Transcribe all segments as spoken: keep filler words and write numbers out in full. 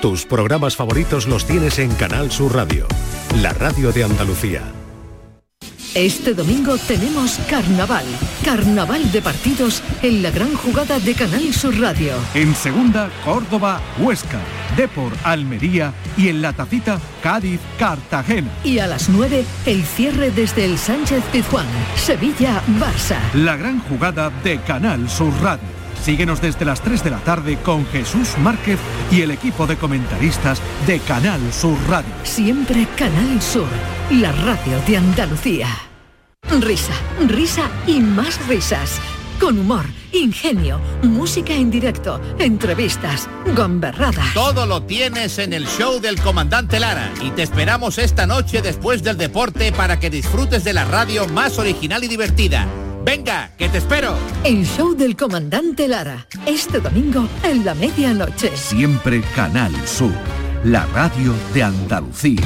Tus programas favoritos los tienes en Canal Sur Radio, la radio de Andalucía. Este domingo tenemos carnaval, carnaval de partidos en la gran jugada de Canal Sur Radio. En segunda, Córdoba, Huesca, Depor, Almería y en la tacita, Cádiz, Cartagena. Y a las nueve, el cierre desde el Sánchez Pizjuán, Sevilla, Barça. La gran jugada de Canal Sur Radio. Síguenos desde las tres de la tarde con Jesús Márquez y el equipo de comentaristas de Canal Sur Radio. Siempre Canal Sur, la radio de Andalucía. Risa, risa y más risas. Con humor, ingenio, música en directo, entrevistas, gamberradas. Todo lo tienes en el show del Comandante Lara y te esperamos esta noche después del deporte para que disfrutes de la radio más original y divertida. Venga, que te espero. El show del Comandante Lara, este domingo en la medianoche. Siempre Canal Sur, la radio de Andalucía.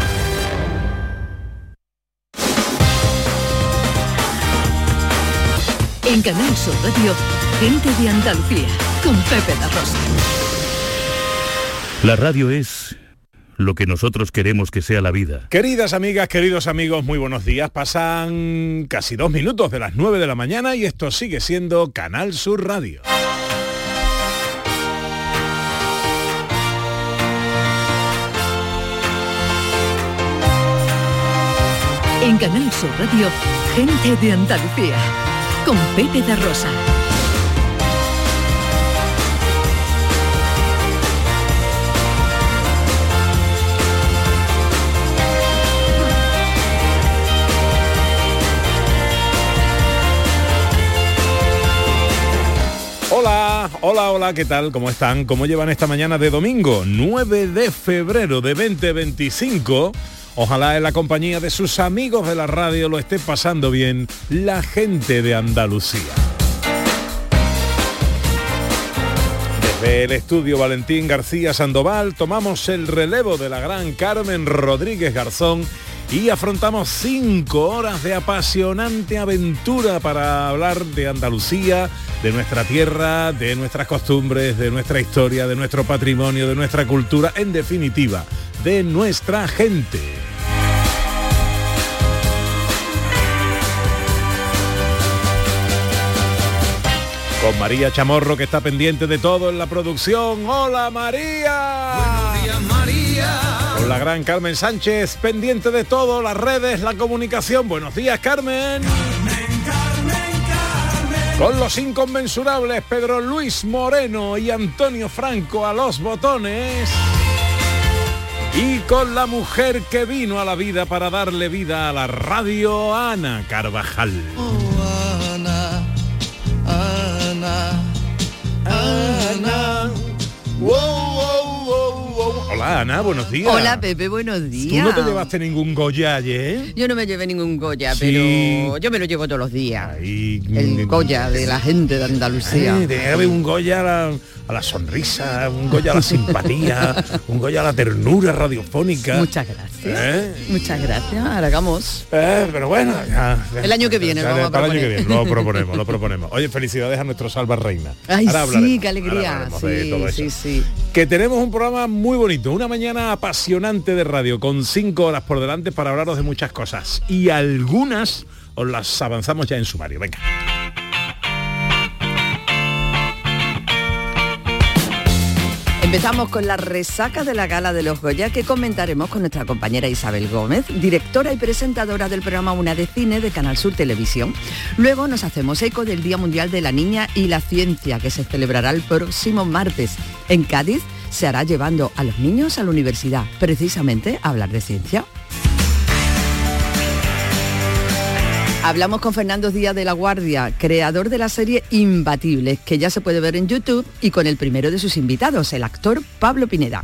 En Canal Sur Radio, gente de Andalucía, con Pepe da Rosa. La radio es lo que nosotros queremos que sea la vida. Queridas amigas, queridos amigos, muy buenos días. Pasan casi dos minutos de las nueve de la mañana y esto sigue siendo Canal Sur Radio. En Canal Sur Radio, gente de Andalucía, con Pepe da Rosa. Hola, hola, hola, ¿qué tal? ¿Cómo están? ¿Cómo llevan esta mañana de domingo? nueve de febrero de veinte veinticinco. Ojalá en la compañía de sus amigos de la radio lo esté pasando bien la gente de Andalucía. Desde el estudio Valentín García Sandoval tomamos el relevo de la gran Carmen Rodríguez Garzón y afrontamos cinco horas de apasionante aventura para hablar de Andalucía, de nuestra tierra, de nuestras costumbres, de nuestra historia, de nuestro patrimonio, de nuestra cultura, en definitiva, de nuestra gente. Con María Chamorro, que está pendiente de todo en la producción. ¡Hola, María! Buenos días, María. Con la gran Carmen Sánchez, pendiente de todo, las redes, la comunicación. Buenos días, Carmen. Carmen, Carmen, Carmen. Con los inconmensurables Pedro Luis Moreno y Antonio Franco a los botones. Y con la mujer que vino a la vida para darle vida a la radio, Ana Carvajal. Oh, Ana, Ana, Ana. Wow, wow, wow, wow. Hola, Ana, buenos días. Hola, Pepe, buenos días. ¿Tú no te llevaste ningún Goya ayer? Yo no me llevé ningún Goya, Sí. pero yo me lo llevo todos los días. Ay, El Goya de la gente de Andalucía. Ay, tenía que haber un Goya a la, a la sonrisa, un Goya a la simpatía, un Goya a la ternura radiofónica. Muchas gracias. ¿Eh? Muchas gracias. Ahora hagamos. Eh, pero bueno, ya, El año que viene ya, lo vamos a para el año que proponer. viene, lo proponemos, lo proponemos. Oye, felicidades a nuestro Salva Reina. Ay, Ahora sí, hablaremos, qué alegría. ahora hablaremos de todo Sí, eso. sí, sí. Que tenemos un programa muy bonito, una mañana apasionante de radio, con cinco horas por delante para hablaros de muchas cosas. Y algunas os las avanzamos ya en sumario. Venga. Empezamos con la resaca de la gala de los Goya, que comentaremos con nuestra compañera Isabel Gómez, directora y presentadora del programa Una de Cine de Canal Sur Televisión. Luego nos hacemos eco del Día Mundial de la Niña y la Ciencia, que se celebrará el próximo martes. En Cádiz se hará llevando a los niños a la universidad, precisamente a hablar de ciencia. Hablamos con Fernando Díaz de la Guardia, creador de la serie Imbatibles, que ya se puede ver en YouTube, y con el primero de sus invitados, el actor Pablo Pineda.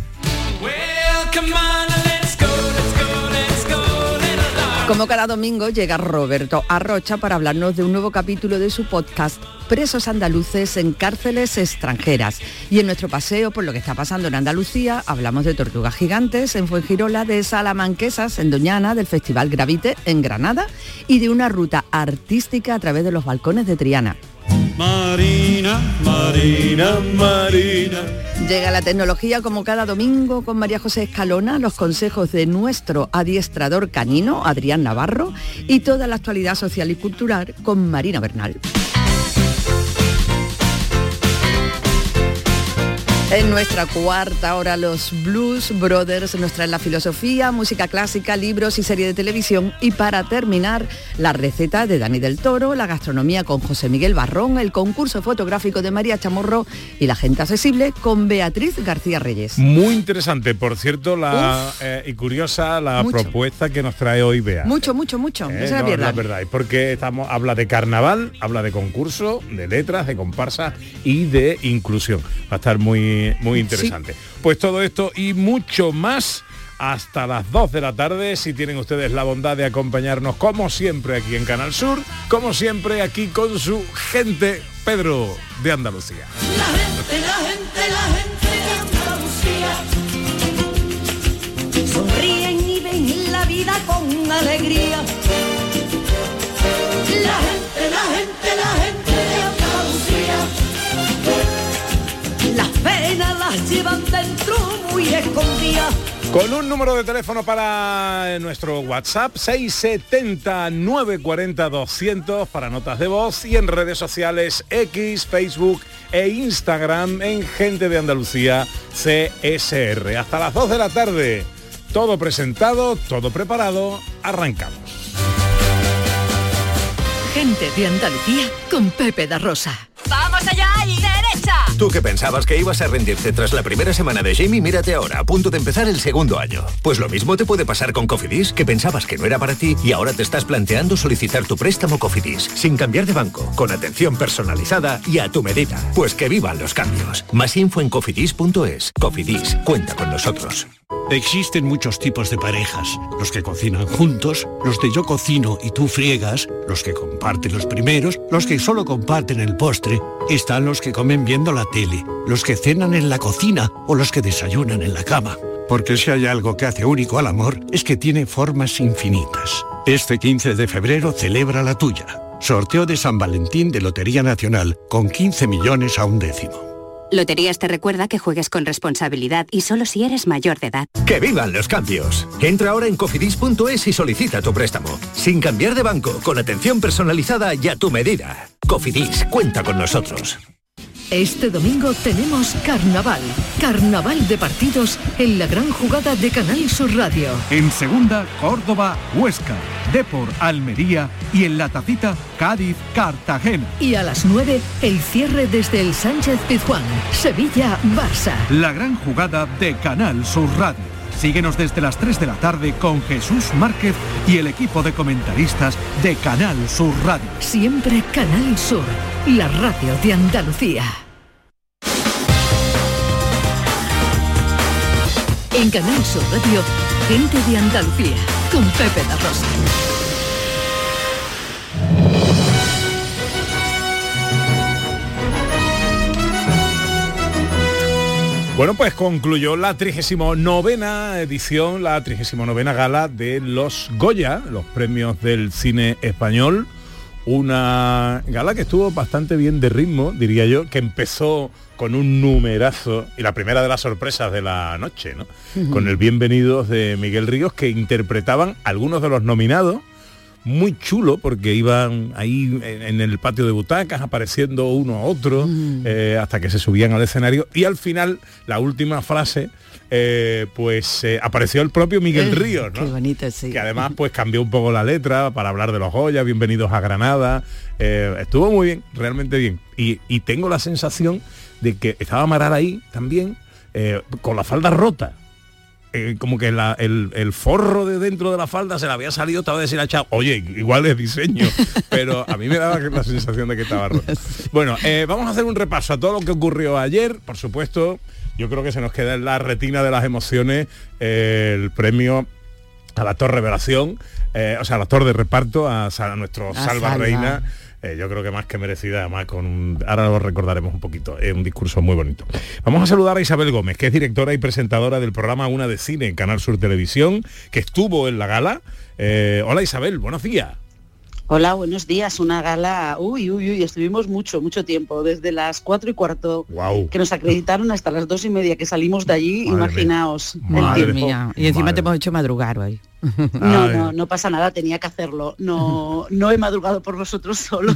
Como cada domingo llega Roberto Arrocha para hablarnos de un nuevo capítulo de su podcast Presos andaluces en cárceles extranjeras. Y en nuestro paseo por lo que está pasando en Andalucía hablamos de tortugas gigantes en Fuengirola, de salamanquesas en Doñana, del Festival Gravite en Granada y de una ruta artística a través de los balcones de Triana. Marina, Marina, Marina. Llega la tecnología como cada domingo con María José Escalona, los consejos de nuestro adiestrador canino, Adrián Navarro, y toda la actualidad social y cultural con Marina Bernal. En nuestra cuarta hora, los Blues Brothers nos traen la filosofía, música clásica, libros y serie de televisión. Y para terminar, la receta de Dani del Toro, la gastronomía con José Miguel Barrón, el concurso fotográfico de María Chamorro y la gente accesible con Beatriz García Reyes. Muy interesante, por cierto, la eh, y curiosa la mucho. propuesta que nos trae hoy Bea. Mucho, mucho, mucho. Eh, no se la no, pierdan. la verdad, es porque estamos, habla de carnaval, habla de concurso, de letras, de comparsa y de inclusión. Va a estar muy muy interesante. Sí. Pues todo esto y mucho más hasta las dos de la tarde, si tienen ustedes la bondad de acompañarnos como siempre aquí en Canal Sur, como siempre aquí con su gente, Pedro de Andalucía. La gente, la gente, la gente de Andalucía sonríen y ven la vida con alegría. La gente, la gente, la gente de Andalucía las penas las llevan dentro muy escondidas. Con un número de teléfono para nuestro WhatsApp, seis setenta, nueve cuarenta, doscientos para notas de voz, y en redes sociales X, Facebook e Instagram en Gente de Andalucía C S R. Hasta las dos de la tarde, todo presentado, todo preparado, arrancamos. Gente de Andalucía con Pepe da Rosa. ¡Vamos allá y derecha! Tú que pensabas que ibas a rendirte tras la primera semana de Jamie, mírate ahora, a punto de empezar el segundo año. Pues lo mismo te puede pasar con Cofidis, que pensabas que no era para ti y ahora te estás planteando solicitar tu préstamo Cofidis, sin cambiar de banco, con atención personalizada y a tu medida. Pues que vivan los cambios. Más info en cofidis punto es. Cofidis, cuenta con nosotros. Existen muchos tipos de parejas, los que cocinan juntos, los de yo cocino y tú friegas, los que comparten los primeros, los que solo comparten el postre, están los que comen viendo la tele, los que cenan en la cocina o los que desayunan en la cama. Porque si hay algo que hace único al amor, es que tiene formas infinitas. Este quince de febrero celebra la tuya. Sorteo de San Valentín de Lotería Nacional, con quince millones a un décimo. Loterías te recuerda que juegues con responsabilidad y solo si eres mayor de edad. ¡Que vivan los cambios! Entra ahora en cofidis punto es y solicita tu préstamo. Sin cambiar de banco, con atención personalizada y a tu medida. Cofidis, cuenta con nosotros. Este domingo tenemos carnaval. Carnaval de partidos en la gran jugada de Canal Sur Radio. En segunda, Córdoba, Huesca, Depor, Almería y en la tacita, Cádiz, Cartagena. Y a las nueve, el cierre desde el Sánchez Pizjuán, Sevilla, Barça. La gran jugada de Canal Sur Radio. Síguenos desde las tres de la tarde con Jesús Márquez y el equipo de comentaristas de Canal Sur Radio. Siempre Canal Sur, la radio de Andalucía. En Canal Sur Radio, Gente de Andalucía, con Pepe da Rosa. Bueno, pues concluyó la trigésima novena edición, la trigésima novena gala de los Goya, los premios del cine español. Una gala que estuvo bastante bien de ritmo, diría yo, que empezó con un numerazo, y la primera de las sorpresas de la noche, ¿no? Uh-huh. Con el Bienvenidos de Miguel Ríos, que interpretaban algunos de los nominados, muy chulo, porque iban ahí en el patio de butacas, apareciendo uno a otro, uh-huh. eh, hasta que se subían al escenario, y al final, la última frase, eh, pues eh, apareció el propio Miguel eh, Ríos, ¿no? Qué bonito, sí. Que además pues cambió un poco la letra para hablar de los Goya, Bienvenidos a Granada. Eh, estuvo muy bien, realmente bien. Y, y tengo la sensación de que estaba Amaral ahí también, eh, con la falda rota. Eh, como que la, el, el forro de dentro de la falda se le había salido, estaba deshilachado. Oye, igual es diseño, pero a mí me daba la sensación de que estaba roto. Bueno, eh, vamos a hacer un repaso a todo lo que ocurrió ayer. Por supuesto, yo creo que se nos queda en la retina de las emociones eh, el premio al actor revelación, eh, o sea, al actor de reparto, a, a nuestro a Salva, Salva Reina. Eh, yo creo que más que merecida, además con un, ahora lo recordaremos un poquito, es eh, un discurso muy bonito. Vamos a saludar a Isabel Gómez, que es directora y presentadora del programa Una de Cine en Canal Sur Televisión, que estuvo en la gala. Eh, hola Isabel, buenos días. Hola, buenos días. Una gala, uy, uy, uy, estuvimos mucho, mucho tiempo, desde las cuatro y cuarto wow. que nos acreditaron hasta las dos y media que salimos de allí, Madre imaginaos mía. el Madre tiempo. mía. Y encima Madre. te hemos hecho madrugar hoy. No, no, no pasa nada, tenía que hacerlo. No, no he madrugado por vosotros solo.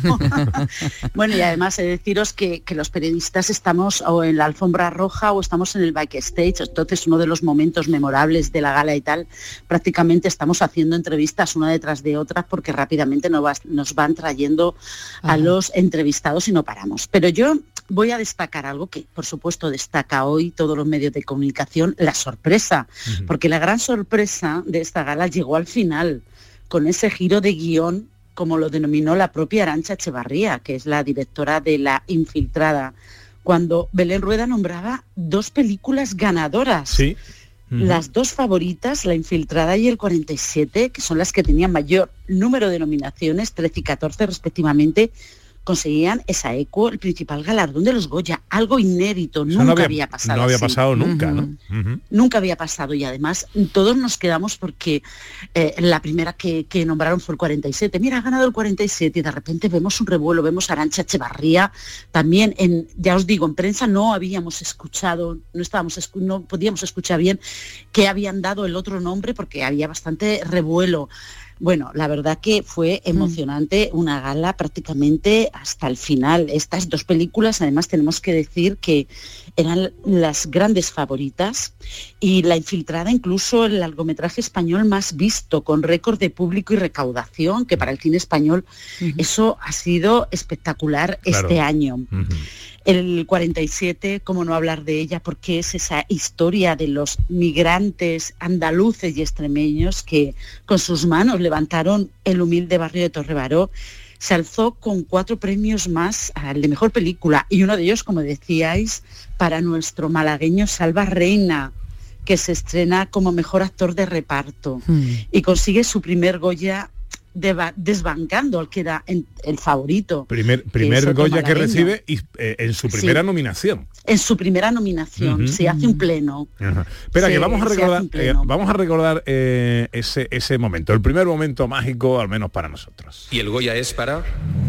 Bueno, y además he de deciros que, que los periodistas estamos o en la alfombra roja o estamos en el backstage, entonces uno de los momentos memorables de la gala y tal, prácticamente estamos haciendo entrevistas una detrás de otra porque rápidamente nos, va, nos van trayendo a Ajá. los entrevistados y no paramos. Pero yo voy a destacar algo que, por supuesto, destaca hoy todos los medios de comunicación, la sorpresa, uh-huh. porque la gran sorpresa de esta gala llegó al final, con ese giro de guión, como lo denominó la propia Arantxa Echevarría, que es la directora de La Infiltrada, cuando Belén Rueda nombraba dos películas ganadoras. Sí. Uh-huh. Las dos favoritas, La Infiltrada y El cuarenta y siete, que son las que tenían mayor número de nominaciones, trece y catorce respectivamente, conseguían esa eco, el principal galardón de los Goya, algo inédito, nunca no había, había pasado No había así. pasado nunca, uh-huh. ¿no? Uh-huh. Nunca había pasado y además todos nos quedamos porque eh, la primera que, que nombraron fue el cuarenta y siete. Mira, ha ganado el cuarenta y siete y de repente vemos un revuelo, vemos a Arantxa Echevarría. También, en, ya os digo, en prensa no habíamos escuchado, no, estábamos, no podíamos escuchar bien que habían dado el otro nombre porque había bastante revuelo. Bueno, la verdad que fue emocionante, una gala prácticamente hasta el final. Estas dos películas, además, tenemos que decir que eran las grandes favoritas y La Infiltrada, incluso el largometraje español más visto, con récord de público y recaudación, que para el cine español uh-huh. eso ha sido espectacular claro. este año. Uh-huh. El cuarenta y siete, cómo no hablar de ella, porque es esa historia de los migrantes andaluces y extremeños que con sus manos levantaron el humilde barrio de Torrebaró. Se alzó con cuatro premios más al de mejor película y uno de ellos, como decíais, para nuestro malagueño Salva Reina, que se estrena como mejor actor de reparto mm. y consigue su primer Goya Deba, desbancando al que era en, el favorito. Primer, primer que Goya que recibe y, eh, en su primera sí, nominación. En su primera nominación, uh-huh. se hace un pleno. Uh-huh. Espera, se, que vamos a recordar, eh, vamos a recordar eh, ese, ese momento, el primer momento mágico, al menos para nosotros. Y el Goya es para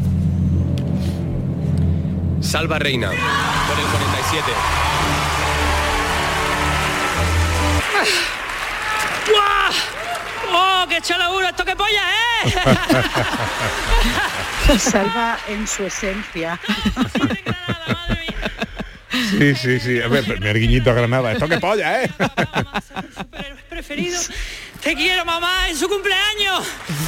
Salva Reina, por el cuarenta y siete. ¡Guau! ¡Oh, qué chalaburo! ¿Esto qué polla es? Salva en su esencia. Sí, sí, sí. A ver, primer guiñito a Granada. ¿Esto qué polla, eh? Preferido. Te quiero, mamá, en su cumpleaños.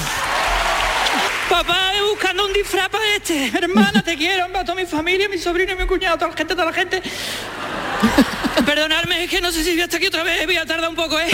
Papá buscando un disfraz para este. Hermana, te quiero, a toda mi familia, mi sobrino y mi cuñado, toda la gente, toda la gente. Perdonadme, es que no sé si voy hasta aquí otra vez, voy a tardar un poco, ¿eh?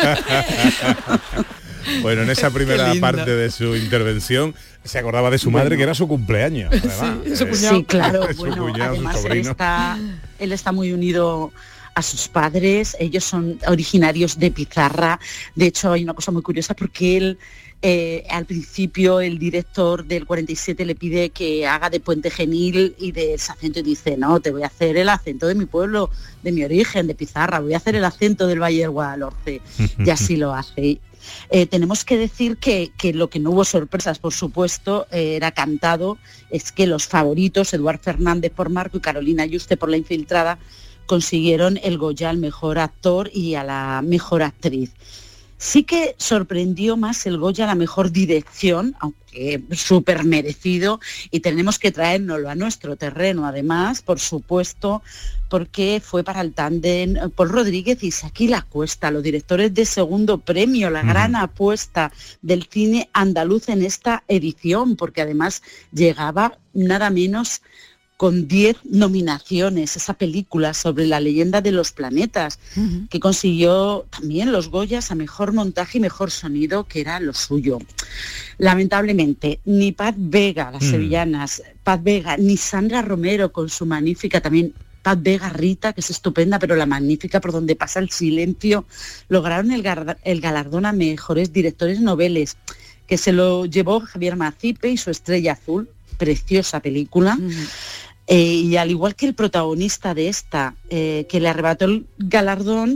Bueno, en esa primera parte de su intervención se acordaba de su madre, bueno, que era su cumpleaños. Además, sí, su cuñado. Sí, claro. Bueno, cuñado, además él está, él está muy unido a sus padres, ellos son originarios de Pizarra. De hecho, hay una cosa muy curiosa porque él, eh, al principio, el director del cuarenta y siete le pide que haga de Puente Genil y de ese acento y dice, no, te voy a hacer el acento de mi pueblo, de mi origen, de Pizarra, voy a hacer el acento del Valle del Guadalhorce. Y así lo hace. Eh, tenemos que decir que, que lo que no hubo sorpresas, por supuesto, eh, era cantado, es que los favoritos, Eduard Fernández por Marco y Carolina Yuste por La Infiltrada, consiguieron el Goya al mejor actor y a la mejor actriz. Sí que sorprendió más el Goya a la mejor dirección, aunque súper merecido, y tenemos que traérnoslo a nuestro terreno, además, por supuesto, porque fue para el tándem Paul Rodríguez y Isaki La Cuesta, los directores de segundo premio, la uh-huh. gran apuesta del cine andaluz en esta edición, porque además llegaba nada menos con diez nominaciones, esa película sobre la leyenda de los planetas, uh-huh. que consiguió también los Goyas a mejor montaje y mejor sonido, que era lo suyo. Lamentablemente, ni Paz Vega, las uh-huh. sevillanas, Paz Vega, ni Sandra Romero con su magnífica también, Paz Vega Rita, que es estupenda, pero la magnífica por donde pasa el silencio, lograron el, gar- el galardón a mejores directores noveles, que se lo llevó Javier Macipe y Su Estrella Azul, preciosa película. Uh-huh. Eh, y al igual que el protagonista de esta, eh, que le arrebató el galardón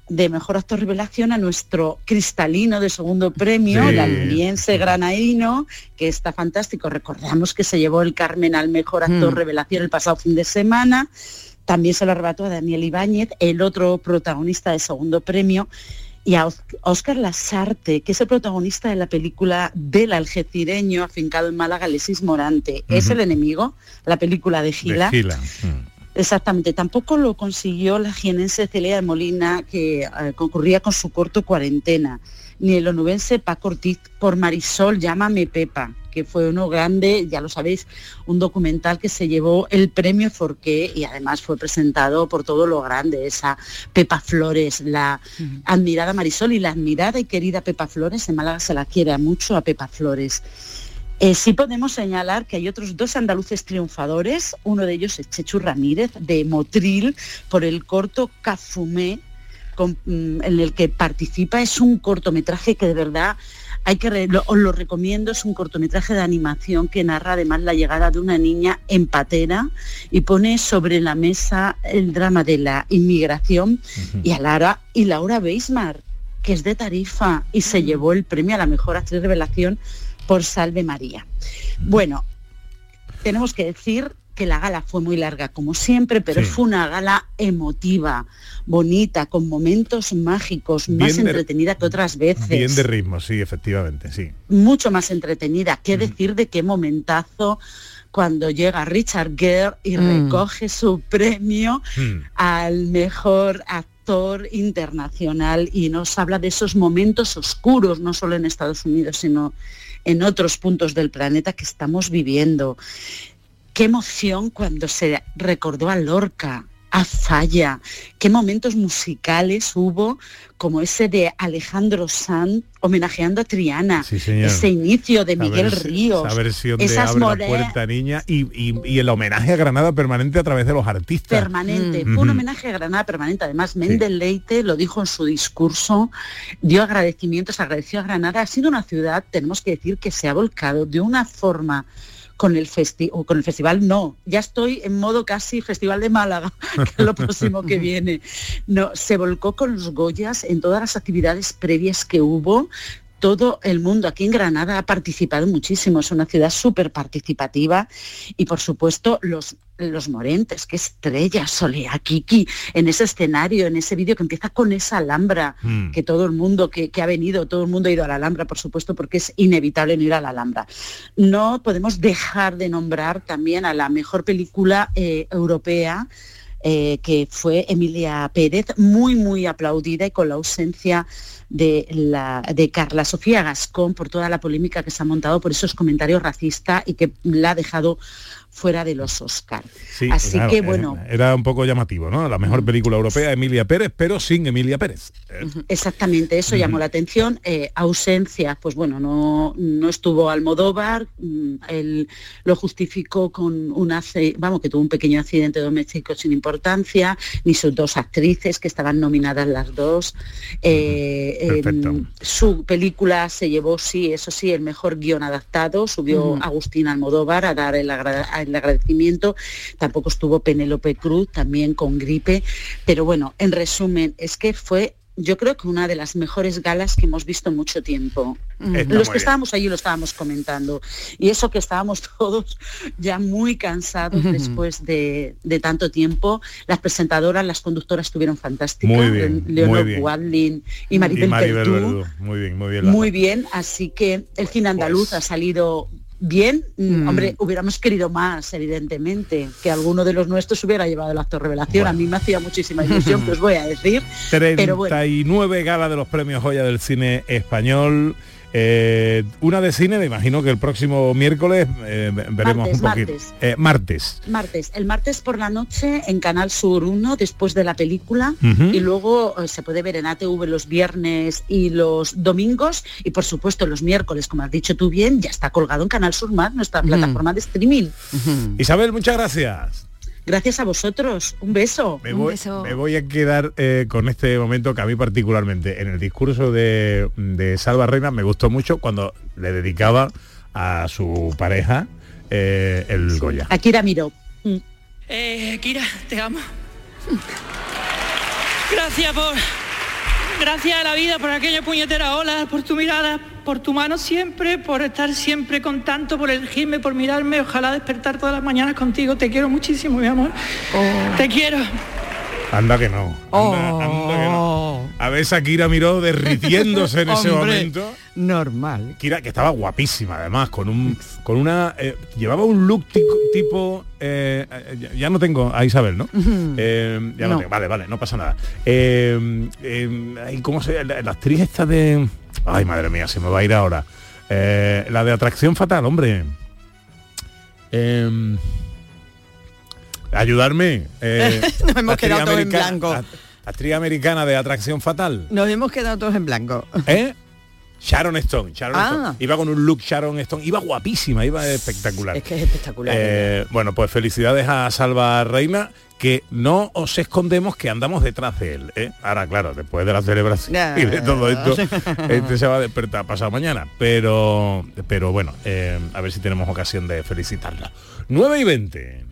de Mejor Actor Revelación a nuestro cristalino de segundo premio, Sí. el almeriense granadino, que está fantástico. Recordamos que se llevó el Carmen al Mejor Actor Mm. Revelación el pasado fin de semana. También se lo arrebató a Daniel Ibáñez, el otro protagonista de segundo premio, y a Óscar Lasarte, que es el protagonista de la película del algecireño afincado en Málaga, Alexis Morante. Es Ujú. el enemigo, la película de Gila. De Gila. Mm. Exactamente, tampoco lo consiguió la jienense Celia de Molina, que eh, concurría con su corto Cuarentena, ni el onubense Paco Ortiz por Marisol, Llámame Pepa, que fue uno grande, ya lo sabéis, un documental que se llevó el premio Forqué y además fue presentado por todo lo grande, esa Pepa Flores, la uh-huh. admirada Marisol y la admirada y querida Pepa Flores. En Málaga se la quiere mucho a Pepa Flores. Eh, sí podemos señalar que hay otros dos andaluces triunfadores, uno de ellos es Chechu Ramírez, de Motril, por el corto Cazumé, con, mm, en el que participa. Es un cortometraje que de verdad hay que re- lo, os lo recomiendo, es un cortometraje de animación que narra además la llegada de una niña en patera y pone sobre la mesa el drama de la inmigración. Uh-huh. y, a Lara, y Laura Beismar, que es de Tarifa y se uh-huh. llevó el premio a la mejor actriz revelación por Salve María. Bueno, tenemos que decir que la gala fue muy larga como siempre, pero sí. fue una gala emotiva, bonita, con momentos mágicos, bien más de, entretenida que otras veces. Bien de ritmo, sí, efectivamente, sí. Mucho más entretenida. ¿Qué mm. decir de qué momentazo cuando llega Richard Gere y mm. recoge su premio mm. al mejor actor internacional y nos habla de esos momentos oscuros, no solo en Estados Unidos, sino en otros puntos del planeta que estamos viviendo? Qué emoción cuando se recordó a Lorca, a Falla, qué momentos musicales hubo, como ese de Alejandro Sanz homenajeando a Triana, sí, ese inicio de Miguel esa Ríos, esa versión de Abre more... la puerta, niña, y, y, y el homenaje a Granada permanente a través de los artistas. Permanente, mm. fue un homenaje a Granada permanente. Además, Méndez sí. Leite lo dijo en su discurso, dio agradecimientos, agradeció a Granada. Ha sido una ciudad, tenemos que decir, que se ha volcado de una forma con el festi o con el festival no, ya estoy en modo casi Festival de Málaga, que es lo próximo que viene. No, se volcó con los Goyas en todas las actividades previas que hubo. Todo el mundo aquí en Granada ha participado muchísimo, es una ciudad súper participativa y por supuesto los, los Morentes, qué estrella, Solea Kiki, en ese escenario, en ese vídeo que empieza con esa Alhambra, mm. que todo el mundo que, que ha venido, todo el mundo ha ido a la Alhambra, por supuesto, porque es inevitable no ir a la Alhambra. No podemos dejar de nombrar también a la mejor película eh, europea, Eh, que fue Emilia Pérez, muy muy aplaudida y con la ausencia de, la, de Carla Sofía Gascón por toda la polémica que se ha montado por esos comentarios racistas y que la ha dejado fuera de los Oscar. Sí, así claro, que bueno, era un poco llamativo, ¿no? La mejor película europea, Emilia Pérez, pero sin Emilia Pérez. Exactamente, eso uh-huh. llamó la atención. Eh, ausencia, pues bueno, no, no estuvo Almodóvar, él lo justificó con una, vamos, que tuvo un pequeño accidente doméstico sin importancia, ni sus dos actrices, que estaban nominadas las dos. Eh, eh, su película se llevó, sí, eso sí, el mejor guión adaptado, subió uh-huh. Agustín Almodóvar a dar el, agra- el agradecimiento. Tampoco estuvo Penélope Cruz, también con gripe, pero bueno, en resumen, es que fue, yo creo que una de las mejores galas que hemos visto en mucho tiempo. Está Los que estábamos allí lo estábamos comentando. Y eso que estábamos todos ya muy cansados uh-huh. después de, de tanto tiempo. Las presentadoras, las conductoras estuvieron fantásticas. Muy bien, Leonor muy bien. Wadlin y Maribel, y Maribel Verdú. Verdú. Muy bien, muy bien. Muy bien, así que el cine andaluz pues... ha salido bien. Mm. Hombre, hubiéramos querido más, evidentemente, que alguno de los nuestros hubiera llevado el actor revelación. Bueno. A mí me hacía muchísima ilusión, que os voy a decir. treinta y nueve bueno. Galas de los premios Joya del cine español. Eh, una de cine, me imagino que el próximo miércoles eh, veremos martes, un poquito. Martes. Eh, martes. Martes. El martes por la noche en Canal Sur uno, después de la película, uh-huh. y luego eh, se puede ver en A T V los viernes y los domingos, y por supuesto los miércoles, como has dicho tú bien, ya está colgado en Canal Sur Más, nuestra uh-huh. plataforma de streaming. Uh-huh. Isabel, muchas gracias. Gracias a vosotros, un beso. Me, un voy, beso. me voy a quedar eh, con este momento que a mí particularmente, en el discurso de, de Salva Reina, me gustó mucho cuando le dedicaba a su pareja eh, el Goya. A Kira Miró. Mm. Eh, Kira, te amo. Gracias por, Gracias a la vida por aquella puñetera ola, por tu mirada, por tu mano siempre, por estar siempre con tanto, por elegirme, por mirarme. Ojalá despertar todas las mañanas contigo. Te quiero muchísimo, mi amor. Oh. Te quiero. Anda que no. Anda, oh. anda que no. A ver, Shakira miró derritiéndose en ese Hombre, momento. Normal. Shakira, que estaba guapísima además, con un con una eh, llevaba un look tico, tipo eh, ya, ya no tengo a Isabel, ¿no? Uh-huh. eh, ya no. no tengo. Vale, vale, no pasa nada. Eh, eh, ¿Cómo se la, la actriz esta de? Ay, madre mía, se me va a ir ahora. Eh, la de Atracción Fatal, hombre. Eh, ayudarme. Eh, Nos hemos quedado todos en blanco. Actriz americana de Atracción Fatal. Nos hemos quedado todos en blanco. ¿Eh? Sharon Stone. Sharon ah. Stone. Iba con un look Sharon Stone. Iba guapísima, iba espectacular. Es que es espectacular. Eh, bueno, pues felicidades a Salva Reina, que no os escondemos que andamos detrás de él. ¿eh? Ahora, claro, después de la celebración nah. y de todo esto, este se va a despertar pasado mañana. Pero, pero bueno, eh, a ver si tenemos ocasión de felicitarla. nueve y veinte.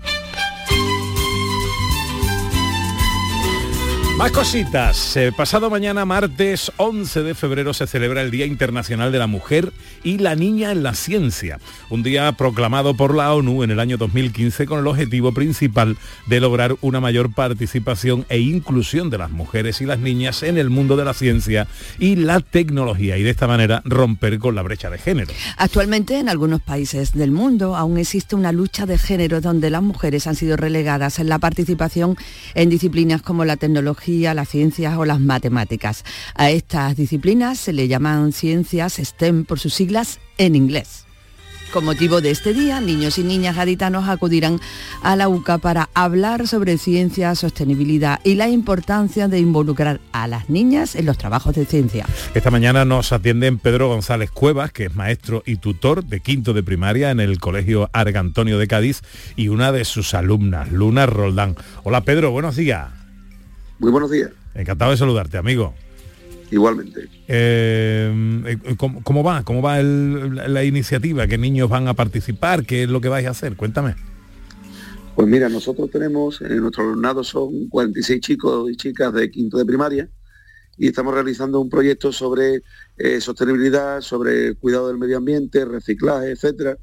Más cositas. Eh, pasado mañana, martes once de febrero, se celebra el Día Internacional de la Mujer y la Niña en la Ciencia, un día proclamado por la ONU en el año dos mil quince con el objetivo principal de lograr una mayor participación e inclusión de las mujeres y las niñas en el mundo de la ciencia y la tecnología, y de esta manera romper con la brecha de género. Actualmente, en algunos países del mundo aún existe una lucha de género donde las mujeres han sido relegadas en la participación en disciplinas como la tecnología, las ciencias o las matemáticas. A estas disciplinas se le llaman ciencias STEM por sus siglas en inglés. Con motivo de este día, niños y niñas gaditanos acudirán a la U C A para hablar sobre ciencia, sostenibilidad y la importancia de involucrar a las niñas en los trabajos de ciencia. Esta mañana nos atienden Pedro González Cuevas, que es maestro y tutor de quinto de primaria en el Colegio Argantonio de Cádiz, y una de sus alumnas, Luna Roldán. Hola Pedro, buenos días. Muy buenos días. Encantado de saludarte, amigo. Igualmente. Eh, ¿cómo, ¿Cómo va? ¿Cómo va el, la iniciativa? ¿Qué niños van a participar? ¿Qué es lo que vais a hacer? Cuéntame. Pues mira, nosotros tenemos, eh, nuestro alumnado son cuarenta y seis chicos y chicas de quinto de primaria, y estamos realizando un proyecto sobre eh, sostenibilidad, sobre cuidado del medio ambiente, reciclaje, etcétera.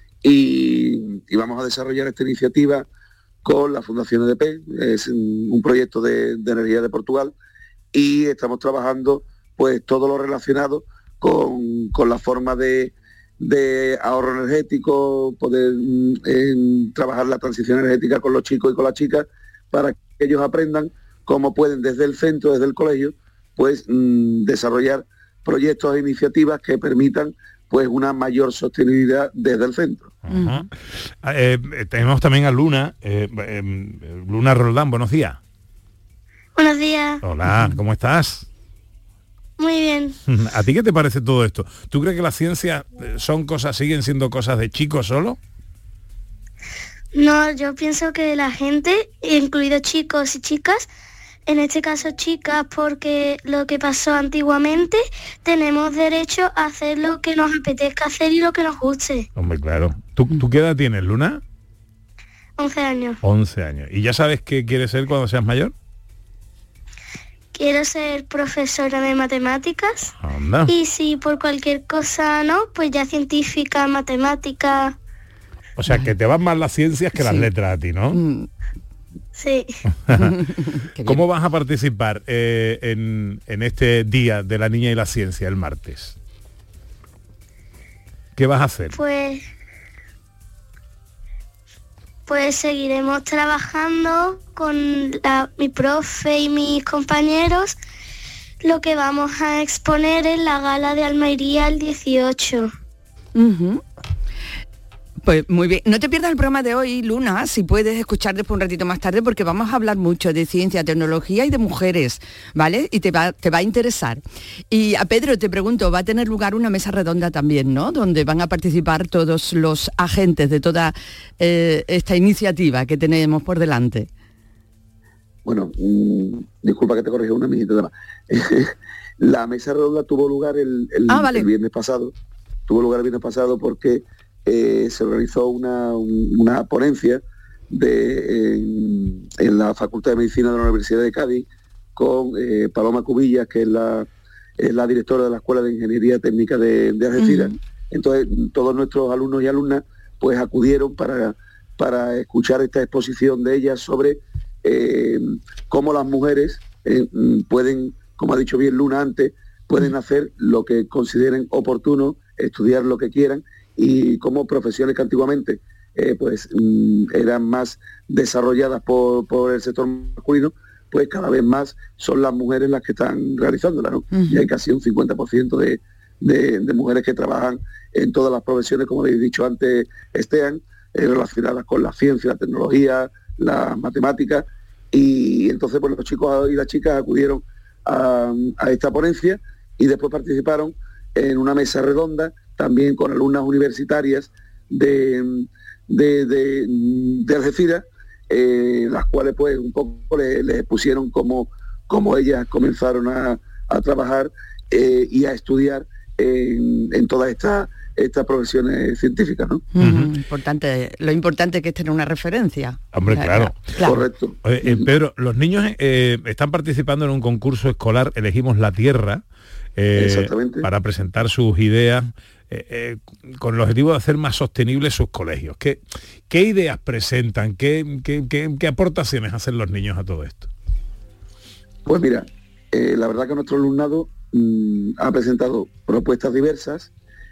Y, y vamos a desarrollar esta iniciativa con la Fundación E D P, es un proyecto de, de energía de Portugal, y estamos trabajando pues todo lo relacionado con, con la forma de, de ahorro energético, poder en, trabajar la transición energética con los chicos y con las chicas, para que ellos aprendan cómo pueden desde el centro, desde el colegio, pues mmm, desarrollar proyectos e iniciativas que permitan pues una mayor sostenibilidad desde el centro. Uh-huh. eh, tenemos también a Luna, eh, eh, Luna Roldán, buenos días. Buenos días. Hola, ¿cómo estás? Muy bien. ¿A ti qué te parece todo esto? ¿Tú crees que la ciencia son cosas, siguen siendo cosas de chicos solo? No, yo pienso que la gente, incluidos chicos y chicas, en este caso chicas, porque lo que pasó antiguamente, tenemos derecho a hacer lo que nos apetezca hacer y lo que nos guste. Hombre, claro. ¿Tú, ¿tú qué edad tienes, Luna? once años. once años. ¿Y ya sabes qué quieres ser cuando seas mayor? Quiero ser profesora de matemáticas. Anda. Y si por cualquier cosa no, pues ya científica, matemática. O sea, que te van más las ciencias que sí. las letras a ti, ¿no? Mm. Sí. ¿Cómo vas a participar eh, en, en este Día de la Niña y la Ciencia el martes? ¿Qué vas a hacer? Pues... Pues seguiremos trabajando con la, mi profe y mis compañeros. Lo que vamos a exponer en la gala de Almería el dieciocho. Uh-huh. Pues muy bien. No te pierdas el programa de hoy, Luna, si puedes escuchar después un ratito más tarde, porque vamos a hablar mucho de ciencia, tecnología y de mujeres, ¿vale? Y te va, te va a interesar. Y a Pedro te pregunto, va a tener lugar una mesa redonda también, ¿no? Donde van a participar todos los agentes de toda eh, esta iniciativa que tenemos por delante. Bueno, mmm, disculpa que te corrija una minita más. La mesa redonda tuvo lugar el, el, ah, vale. el viernes pasado. Tuvo lugar el viernes pasado porque Eh, se organizó una, una ponencia de, en, en la Facultad de Medicina de la Universidad de Cádiz con eh, Paloma Cubillas, que es la, es la directora de la Escuela de Ingeniería Técnica de, de Algeciras. Uh-huh. Entonces, todos nuestros alumnos y alumnas pues acudieron para, para escuchar esta exposición de ellas sobre eh, cómo las mujeres eh, pueden, como ha dicho bien Luna antes, pueden hacer lo que consideren oportuno, estudiar lo que quieran, y como profesiones que antiguamente eh, pues mm, eran más desarrolladas por, por el sector masculino, pues cada vez más son las mujeres las que están realizándolas, ¿no? Uh-huh. Y hay casi un cincuenta por ciento de, de, de mujeres que trabajan en todas las profesiones, como habéis dicho antes, Esteban, eh, relacionadas con la ciencia, la tecnología, las matemáticas, y entonces pues los chicos y las chicas acudieron a, a esta ponencia y después participaron en una mesa redonda también con alumnas universitarias de, de, de, de Algeciras, eh, las cuales pues un poco le, le pusieron como, como ellas comenzaron a, a trabajar eh, y a estudiar en, en todas estas estas profesiones científicas, ¿no? Uh-huh. Importante, lo importante que es tener una referencia. Hombre, claro. claro. Correcto. Oye, eh, Pedro, los niños eh, están participando en un concurso escolar, Elegimos la Tierra, eh, Exactamente. para presentar sus ideas eh, eh, con el objetivo de hacer más sostenibles sus colegios. ¿Qué, qué ideas presentan? ¿Qué, qué, qué, qué aportaciones hacen los niños a todo esto? Pues mira, eh, la verdad que nuestro alumnado mmm, ha presentado propuestas diversas.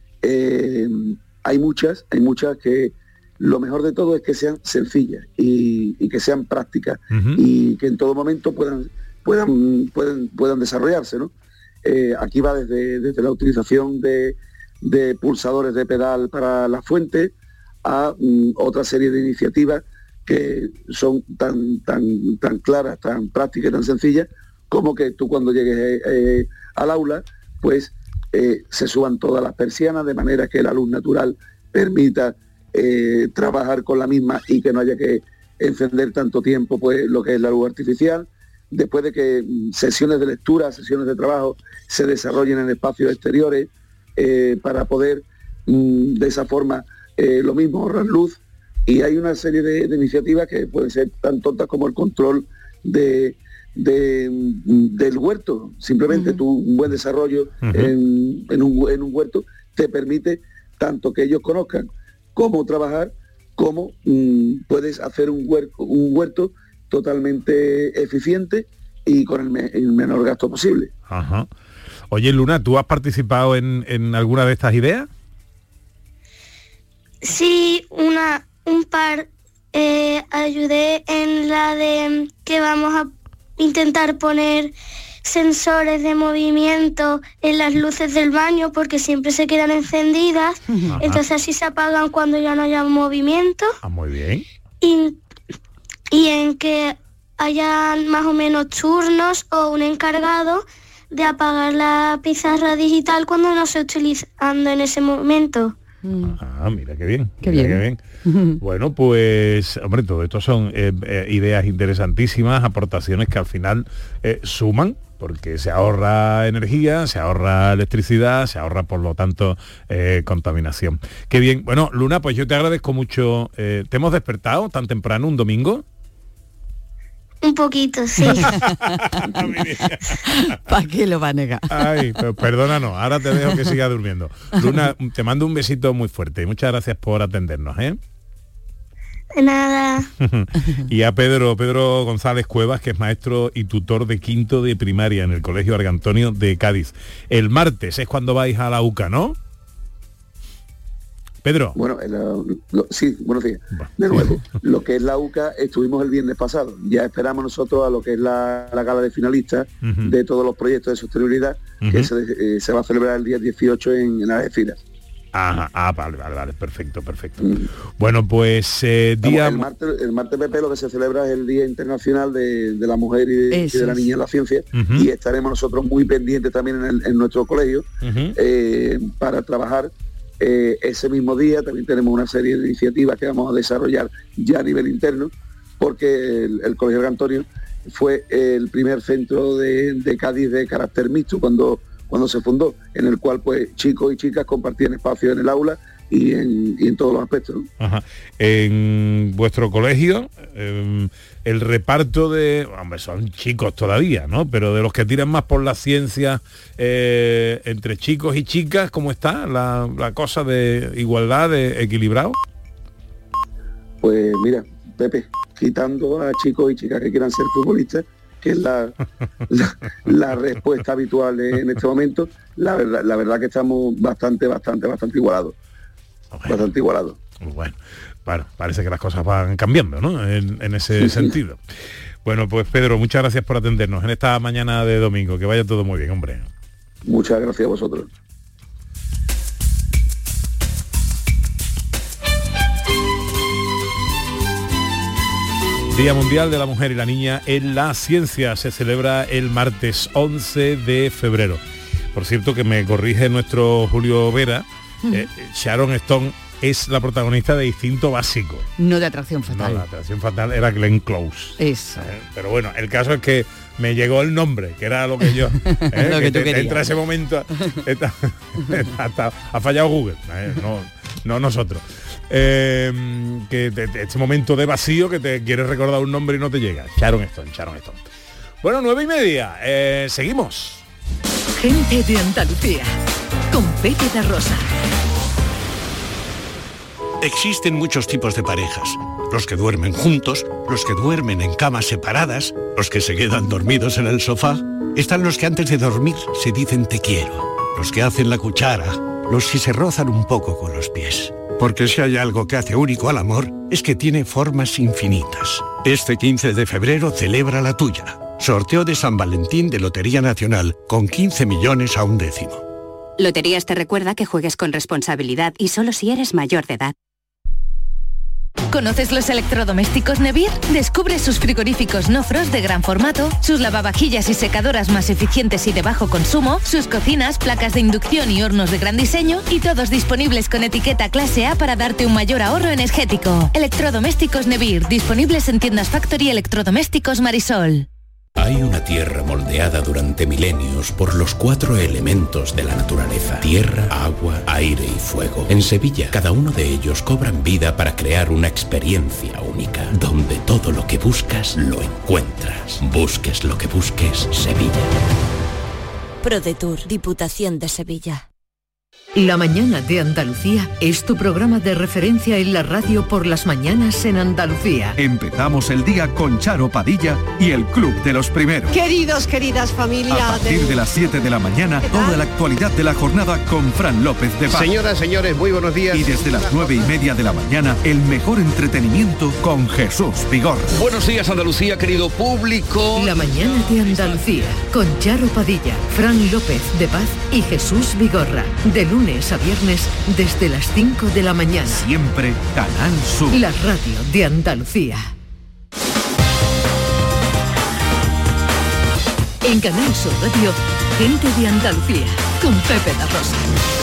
Eh, hay muchas, hay muchas que lo mejor de todo es que sean sencillas y, y que sean prácticas, uh-huh. y que en todo momento puedan puedan puedan, puedan desarrollarse, ¿no? Eh, aquí va desde, desde la utilización de, de pulsadores de pedal para la fuente a um, otra serie de iniciativas que son tan tan tan claras, tan prácticas y tan sencillas como que tú cuando llegues eh, eh, al aula, pues Eh, se suban todas las persianas de manera que la luz natural permita eh, trabajar con la misma y que no haya que encender tanto tiempo pues lo que es la luz artificial. Después de que mm, sesiones de lectura, sesiones de trabajo se desarrollen en espacios exteriores eh, para poder mm, de esa forma eh, lo mismo ahorrar luz. Y hay una serie de, de iniciativas que pueden ser tan tontas como el control de De, del huerto. Simplemente uh-huh. tú, un buen desarrollo uh-huh. en, en, un, en un huerto te permite tanto que ellos conozcan cómo trabajar, como mm, puedes hacer un huerto, un huerto totalmente eficiente y con el, me, el menor gasto posible. Ajá. Oye, Luna, ¿tú has participado en, en alguna de estas ideas? Sí, una, un par. Eh, ayudé en la de que vamos a intentar poner sensores de movimiento en las luces del baño porque siempre se quedan encendidas. Ajá. Entonces así se apagan cuando ya no haya movimiento. Ah, muy bien. Y, y en que haya más o menos turnos o un encargado de apagar la pizarra digital cuando no se esté utilizando en ese momento. Ah, mira qué bien. Qué mira bien. Qué bien. Bueno, pues, hombre, todo esto son eh, eh, ideas interesantísimas, aportaciones que al final eh, suman, porque se ahorra energía, se ahorra electricidad, se ahorra, por lo tanto, eh, contaminación. Qué bien. Bueno, Luna, pues yo te agradezco mucho. Eh, ¿Te hemos despertado tan temprano un domingo? Un poquito, sí. ¿Para qué lo va a negar? Ay, pues perdónanos, ahora te dejo que siga durmiendo. Luna, te mando un besito muy fuerte y muchas gracias por atendernos, ¿eh? De nada. Y a Pedro, Pedro González Cuevas, que es maestro y tutor de quinto de primaria en el Colegio Argantonio de Cádiz. El martes es cuando vais a la U C A, ¿no? Pedro. Bueno, el, lo, sí, buenos días. De nuevo, lo que es la U C A estuvimos el viernes pasado. Ya esperamos nosotros a lo que es la, la gala de finalistas uh-huh. de todos los proyectos de sostenibilidad uh-huh. que se, eh, se va a celebrar el día dieciocho en, en Algeciras. Ajá, ah, vale, vale, vale, perfecto, perfecto. Mm. Bueno, pues eh, día... Vamos, el, martes, el martes P P lo que se celebra es el Día Internacional de, de la Mujer y de, y de la Niña en la Ciencia, uh-huh. y estaremos nosotros muy pendientes también en, el, en nuestro colegio uh-huh. eh, para trabajar eh, ese mismo día. También tenemos una serie de iniciativas que vamos a desarrollar ya a nivel interno, porque el, el Colegio Argantonio fue el primer centro de, de Cádiz de carácter mixto cuando... cuando se fundó, en el cual pues chicos y chicas compartían espacio en el aula y en, y en todos los aspectos, ¿no? Ajá. En vuestro colegio, eh, el reparto de, hombre, son chicos todavía, ¿no? Pero de los que tiran más por la ciencia, eh, entre chicos y chicas, ¿cómo está la, la cosa de igualdad, de equilibrado? Pues mira, Pepe, quitando a chicos y chicas que quieran ser futbolistas, que es la, la, la respuesta habitual en este momento, la verdad, la verdad que estamos bastante, bastante, bastante igualados. Bueno, bastante igualados. Bueno, bueno, parece que las cosas van cambiando, ¿no? En, en ese sentido. Bueno, pues Pedro, muchas gracias por atendernos en esta mañana de domingo. Que vaya todo muy bien, hombre. Muchas gracias a vosotros. Día Mundial de la Mujer y la Niña en la Ciencia se celebra el martes once de febrero. Por cierto, que me corrige nuestro Julio Vera, eh, Sharon Stone es la protagonista de Instinto Básico. No de Atracción Fatal. No, la Atracción Fatal era Glenn Close. Eso. Eh, pero bueno, el caso es que me llegó el nombre, que era lo que yo... Eh, lo que, que tú te, querías. entra ese momento... Está, hasta, ha fallado Google, eh, no, no nosotros. Eh, que te, te, este momento de vacío que te quieres recordar un nombre y no te llega. Sharon Stone, Sharon Stone. Bueno, nueve y media. Eh, seguimos. Gente de Andalucía, con Pepe da Rosa. Existen muchos tipos de parejas. Los que duermen juntos, los que duermen en camas separadas, los que se quedan dormidos en el sofá. Están los que antes de dormir se dicen te quiero, los que hacen la cuchara, los que se rozan un poco con los pies. Porque si hay algo que hace único al amor, es que tiene formas infinitas. Este quince de febrero celebra la tuya. Sorteo de San Valentín de Lotería Nacional, con quince millones a un décimo. Loterías te recuerda que juegues con responsabilidad y solo si eres mayor de edad. ¿Conoces los electrodomésticos Nevir? Descubre sus frigoríficos no frost de gran formato, sus lavavajillas y secadoras más eficientes y de bajo consumo, sus cocinas, placas de inducción y hornos de gran diseño, y todos disponibles con etiqueta clase A para darte un mayor ahorro energético. Electrodomésticos Nevir, disponibles en tiendas Factory Electrodomésticos Marisol. Hay una tierra moldeada durante milenios por los cuatro elementos de la naturaleza: tierra, agua, aire y fuego. En Sevilla, cada uno de ellos cobran vida para crear una experiencia única, donde todo lo que buscas, lo encuentras. Busques lo que busques, Sevilla. ProDetour, Diputación de Sevilla. La mañana de Andalucía es tu programa de referencia en la radio por las mañanas en Andalucía. Empezamos el día con Charo Padilla y el Club de los Primeros. Queridos, queridas familias. A partir de las siete de la mañana, toda la actualidad de la jornada con Fran López de Paz. Señoras, señores, muy buenos días. Y desde las nueve y media de la mañana, el mejor entretenimiento con Jesús Vigorra. Buenos días, Andalucía, querido público. La mañana de Andalucía con Charo Padilla, Fran López de Paz y Jesús Vigorra. De lunes a viernes desde las cinco de la mañana. Siempre Canal Sur. La radio de Andalucía. En Canal Sur Radio, Gente de Andalucía, con Pepe da Rosa.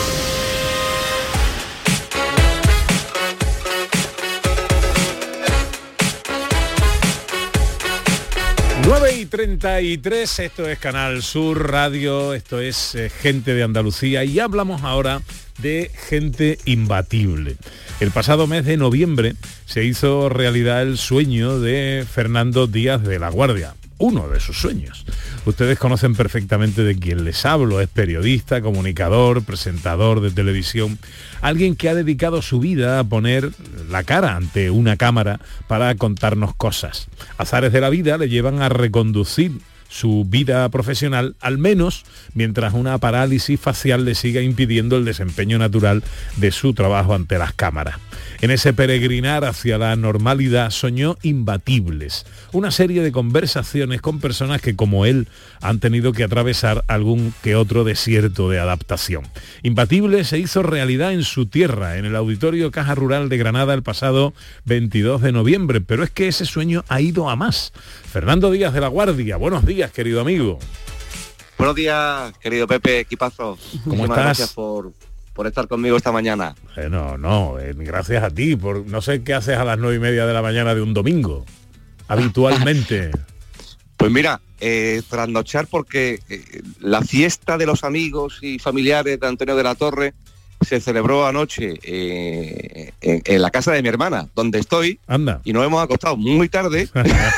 nueve y treinta y tres, esto es Canal Sur Radio, esto es eh, Gente de Andalucía, y hablamos ahora de gente imbatible. El pasado mes de noviembre se hizo realidad el sueño de Fernando Díaz de la Guardia, uno de sus sueños. Ustedes conocen perfectamente de quién les hablo. Es periodista, comunicador, presentador de televisión, alguien que ha dedicado su vida a poner la cara ante una cámara para contarnos cosas. Azares de la vida le llevan a reconducir su vida profesional, al menos mientras una parálisis facial le siga impidiendo el desempeño natural de su trabajo ante las cámaras. En ese peregrinar hacia la normalidad soñó Imbatibles, una serie de conversaciones con personas que, como él, han tenido que atravesar algún que otro desierto de adaptación. Imbatibles se hizo realidad en su tierra, en el Auditorio Caja Rural de Granada, el pasado veintidós de noviembre, pero es que ese sueño ha ido a más. Fernando Díaz de la Guardia, buenos días, querido amigo. Buenos días, querido Pepe, equipazo. ¿Cómo estás? Gracias por, por estar conmigo esta mañana. Eh, no, no, eh, gracias a ti. Por, no sé qué haces a las nueve y media de la mañana de un domingo, habitualmente. Pues mira, eh, trasnochar porque eh, la fiesta de los amigos y familiares de Antonio de la Torre se celebró anoche eh, en, en la casa de mi hermana, donde estoy. Anda. Y nos hemos acostado muy tarde,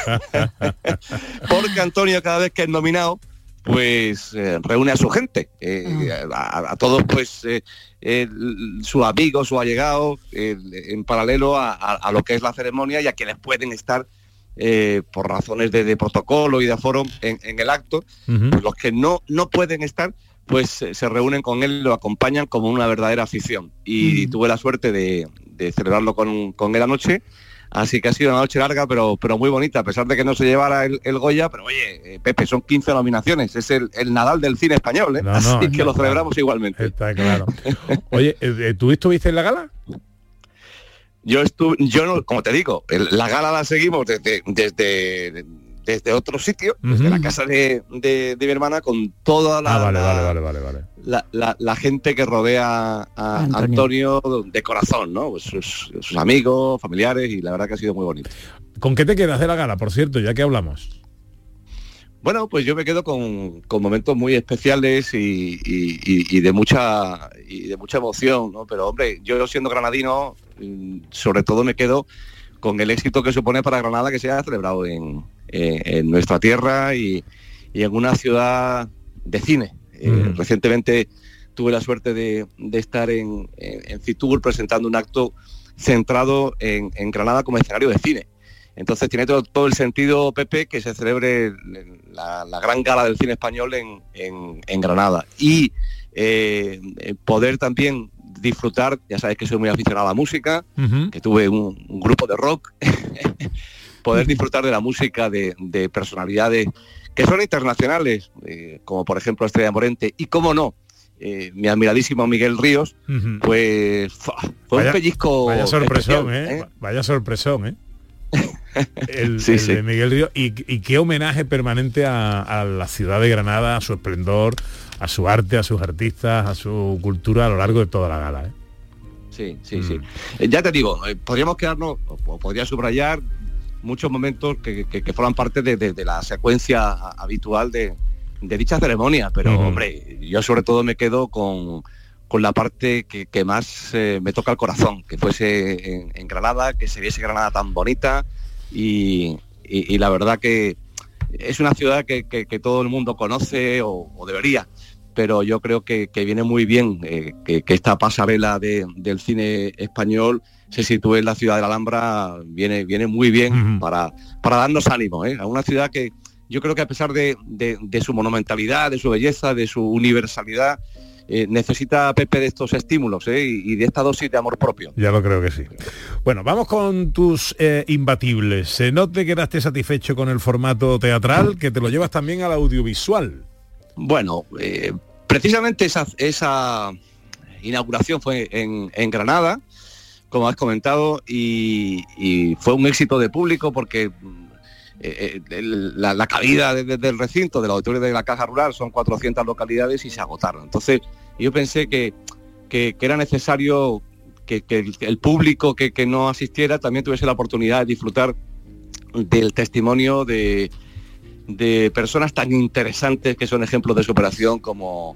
porque Antonio, cada vez que es nominado, pues eh, reúne a su gente, eh, a, a todos pues eh, eh, sus amigos, sus allegados, eh, en paralelo a, a, a lo que es la ceremonia y a quienes pueden estar eh, por razones de, de protocolo y de aforo en, en el acto. Uh-huh. Pues los que no, no pueden estar, pues eh, se reúnen con él y lo acompañan como una verdadera afición. Y uh-huh. tuve la suerte de, de celebrarlo con, con él anoche. Así que ha sido una noche larga, pero pero muy bonita, a pesar de que no se llevara el, el Goya. Pero oye, eh, Pepe, son quince nominaciones, es el, el Nadal del cine español, ¿eh? No, no, así que lo celebramos claro. igualmente. Está claro. Oye, ¿tú estuviste en la gala? Yo estuve, yo no, como te digo, el, la gala la seguimos desde desde desde otro sitio, uh-huh. desde la casa de, de, de mi hermana, con toda la, ah, vale, la, vale, vale, vale, vale. La, la, la gente que rodea a Antonio, Antonio de corazón, ¿no? Pues sus, sus amigos, familiares, y la verdad que ha sido muy bonito. ¿Con qué te quedas de la gala, por cierto, ya que hablamos? Bueno, pues yo me quedo con, con momentos muy especiales y, y, y, y de mucha y de mucha emoción, ¿no? Pero hombre, yo siendo granadino, sobre todo me quedo con el éxito que supone para Granada que se haya celebrado en, en, en nuestra tierra y, y en una ciudad de cine. Mm. Eh, recientemente tuve la suerte de, de estar en, en, en Fitur presentando un acto centrado en, en Granada como escenario de cine. Entonces tiene todo, todo el sentido, Pepe, que se celebre la, la gran gala del cine español en, en, en Granada. Y eh, poder también disfrutar, ya sabes que soy muy aficionado a la música, uh-huh. que tuve un, un grupo de rock, poder disfrutar de la música de, de personalidades que son internacionales, eh, como por ejemplo Estrella Morente, y cómo no, eh, mi admiradísimo Miguel Ríos, uh-huh. pues fue vaya, un pellizco. Vaya sorpresón, especial, ¿eh? ¿eh? Vaya sorpresón, ¿eh? el, sí, el sí. de Miguel Ríos, y, y qué homenaje permanente a, a la ciudad de Granada, a su esplendor, a su arte, a sus artistas, a su cultura a lo largo de toda la gala, ¿eh? Sí, sí, mm. sí. Eh, ya te digo, eh, podríamos quedarnos, o podría subrayar muchos momentos que, que, que forman parte de, de, de la secuencia habitual de, de dicha ceremonia, pero mm. hombre, yo sobre todo me quedo con, con la parte que, que más eh, me toca el corazón, que fuese en, en Granada, que se viese Granada tan bonita y, y, y la verdad que es una ciudad que, que, que todo el mundo conoce o, o debería, pero yo creo que, que viene muy bien eh, que, que esta pasarela de, del cine español se sitúe en la ciudad de la Alhambra, viene, viene muy bien uh-huh. para, para darnos ánimo, ¿eh? A una ciudad que yo creo que a pesar de, de, de su monumentalidad, de su belleza, de su universalidad, eh, necesita, Pepe, de estos estímulos ¿eh? y, y de esta dosis de amor propio. Ya lo creo que sí. Bueno, vamos con tus eh, imbatibles. Eh, ¿No te quedaste satisfecho con el formato teatral, que te lo llevas también al audiovisual? Bueno, eh, precisamente esa, esa inauguración fue en, en Granada, como has comentado, y, y fue un éxito de público porque eh, el, la, la cabida de, de, del recinto, del auditorio de la Caja Rural, son cuatrocientas localidades y se agotaron. Entonces yo pensé que, que, que era necesario que, que el, el público que, que no asistiera también tuviese la oportunidad de disfrutar del testimonio de de personas tan interesantes que son ejemplos de superación como,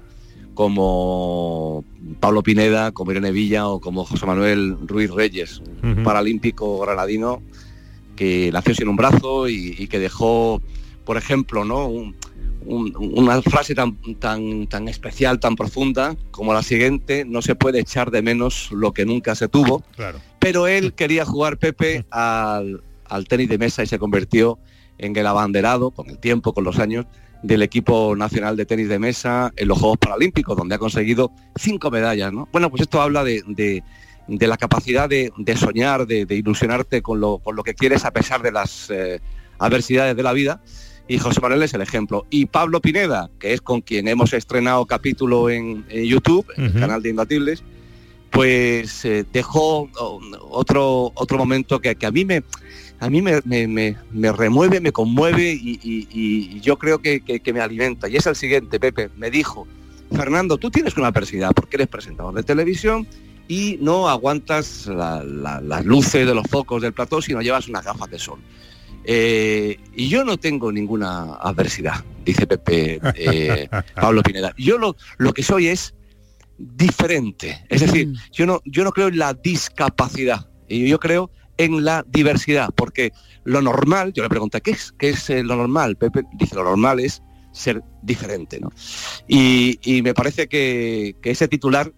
como Pablo Pineda, como Irene Villa o como José Manuel Ruiz Reyes, uh-huh. un paralímpico granadino que nació sin un brazo y, y que dejó, por ejemplo, ¿no? un, un, una frase tan, tan, tan especial, tan profunda como la siguiente: no se puede echar de menos lo que nunca se tuvo. Claro. Pero él quería jugar, Pepe, al, al tenis de mesa y se convirtió en el abanderado, con el tiempo, con los años, del equipo nacional de tenis de mesa en los Juegos Paralímpicos, donde ha conseguido cinco medallas, ¿no? Bueno, pues esto habla de, de, de la capacidad de, de soñar, de, de ilusionarte con lo, con lo que quieres a pesar de las eh, adversidades de la vida, y José Manuel es el ejemplo. Y Pablo Pineda, que es con quien hemos estrenado capítulo en, en YouTube, en uh-huh. el canal de Imbatibles, pues eh, dejó oh, otro, otro momento que, que a mí me... a mí me, me, me, me remueve, me conmueve y, y, y yo creo que, que, que me alimenta. Y es el siguiente, Pepe, me dijo: Fernando, tú tienes una adversidad porque eres presentador de televisión y no aguantas la, la, las luces de los focos del plató, sino llevas unas gafas de sol. Eh, y yo no tengo ninguna adversidad, dice Pepe, eh, Pablo Pineda. Yo lo, lo que soy es diferente. Es decir, mm. yo no, yo no creo en la discapacidad, y yo creo en la diversidad, porque lo normal, yo le pregunté, ¿qué es, qué es eh, lo normal? Pepe dice, lo normal es ser diferente, ¿no? Y, y me parece que, que ese titular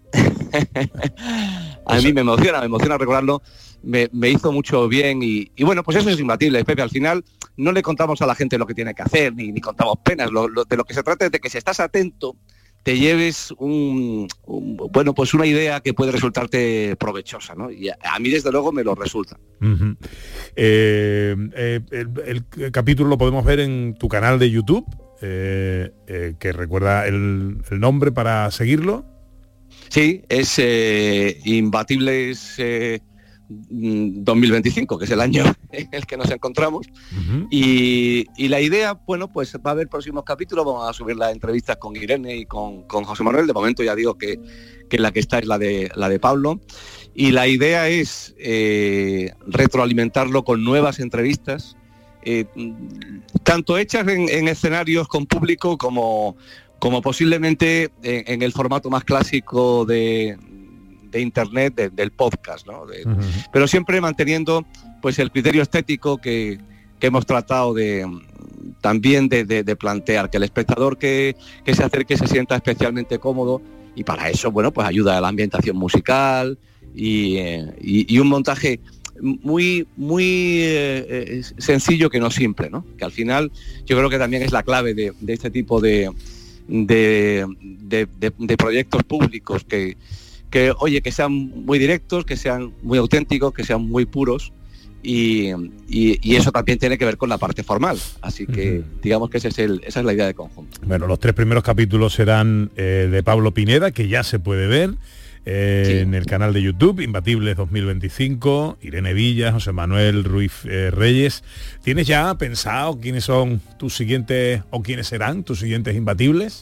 a mí me emociona, me emociona recordarlo, me, me hizo mucho bien y, y bueno, pues eso es imbatible, Pepe. Al final no le contamos a la gente lo que tiene que hacer, ni, ni contamos penas, lo, lo, de lo que se trata es de que si estás atento, te lleves un, un bueno pues una idea que puede resultarte provechosa, ¿no? Y a, a mí desde luego me lo resulta. Uh-huh. eh, eh, el, el capítulo lo podemos ver en tu canal de YouTube, eh, eh, que recuerda el, el nombre para seguirlo. Sí, es eh, Imbatibles eh, dos mil veinticinco, que es el año en el que nos encontramos. Uh-huh. y, y la idea, bueno, pues va a haber próximos capítulos, vamos a subir las entrevistas con Irene y con, con José Manuel. De momento ya digo que, que la que está es la de, la de Pablo, y la idea es eh, retroalimentarlo con nuevas entrevistas, eh, tanto hechas en, en escenarios con público como, como posiblemente en, en el formato más clásico de de internet, de, del podcast, ¿no? De, uh-huh. Pero siempre manteniendo pues el criterio estético que, que hemos tratado de también de, de, de plantear, que el espectador que, que se acerque se sienta especialmente cómodo, y para eso, bueno, pues ayuda a la ambientación musical y, eh, y, y un montaje muy muy eh, sencillo, que no simple, ¿no? Que al final yo creo que también es la clave de, de este tipo de de, de, de de proyectos públicos, que que, oye, que sean muy directos, que sean muy auténticos, que sean muy puros, y, y, y eso también tiene que ver con la parte formal. Así que, uh-huh. digamos que ese es el, esa es la idea de conjunto. Bueno, los tres primeros capítulos serán eh, de Pablo Pineda, que ya se puede ver eh, sí. en el canal de YouTube, Imbatibles dos mil veinticinco, Irene Villa, José Manuel Ruiz eh, Reyes. ¿Tienes ya pensado quiénes son tus siguientes, o quiénes serán tus siguientes imbatibles?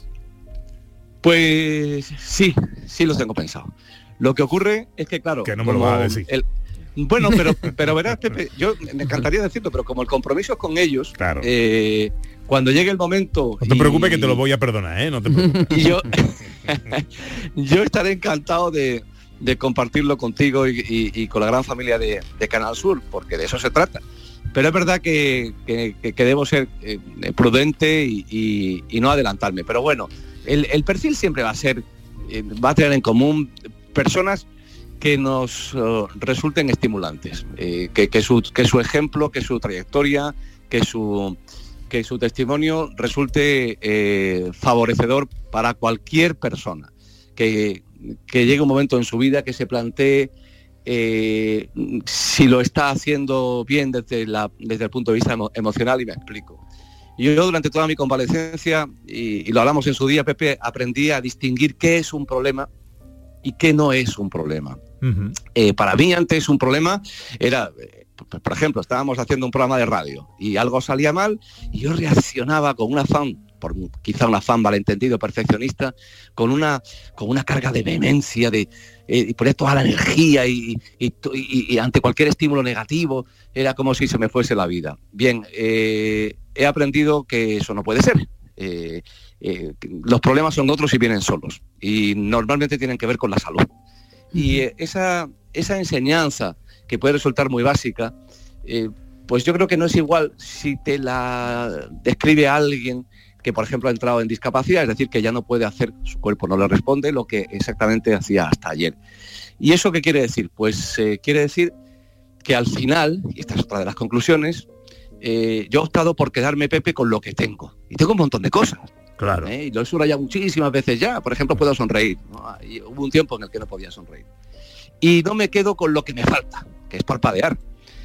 Pues sí, sí los tengo pensado. Lo que ocurre es que, claro, que no me lo vas a decir. El, bueno, pero pero verás, Pepe, yo me encantaría decirlo, pero como el compromiso es con ellos, claro. eh, cuando llegue el momento... No te y, preocupes, que te lo voy a perdonar, ¿eh? No te preocupes. Y yo, yo estaré encantado de, de compartirlo contigo y, y, y con la gran familia de, de Canal Sur, porque de eso se trata. Pero es verdad que, que, que debo ser eh, prudente y, y, y no adelantarme. Pero bueno, el, el perfil siempre va a ser, eh, va a tener en común personas que nos uh, resulten estimulantes, eh, que, que, su, que su ejemplo, que su trayectoria, que su, que su testimonio resulte eh, favorecedor para cualquier persona, que, que llegue un momento en su vida que se plantee eh, si lo está haciendo bien desde, la, desde el punto de vista emo, emocional, y me explico. Yo durante toda mi convalecencia, y, y lo hablamos en su día, Pepe, aprendí a distinguir qué es un problema y qué no es un problema. Uh-huh. Eh, para mí antes un problema era, eh, por ejemplo, estábamos haciendo un programa de radio y algo salía mal y yo reaccionaba con un afán, por quizá un afán malentendido, perfeccionista, con una, con una carga de vehemencia, de eh, poner toda la energía y, y, y, y ante cualquier estímulo negativo era como si se me fuese la vida. Bien, eh, he aprendido que eso no puede ser. Eh, eh, los problemas son otros y vienen solos, y normalmente tienen que ver con la salud. Y eh, esa, esa enseñanza, que puede resultar muy básica, eh, pues yo creo que no es igual si te la describe a alguien que, por ejemplo, ha entrado en discapacidad, es decir, que ya no puede hacer, su cuerpo no le responde lo que exactamente hacía hasta ayer. ¿Y eso qué quiere decir? Pues eh, quiere decir que al final, y esta es otra de las conclusiones, eh, yo he optado por quedarme, Pepe, con lo que tengo. Y tengo un montón de cosas. Claro. ¿Eh? Y lo he subrayado muchísimas veces ya. Por ejemplo, puedo sonreír, ¿no? Y hubo un tiempo en el que no podía sonreír. Y no me quedo con lo que me falta, que es parpadear.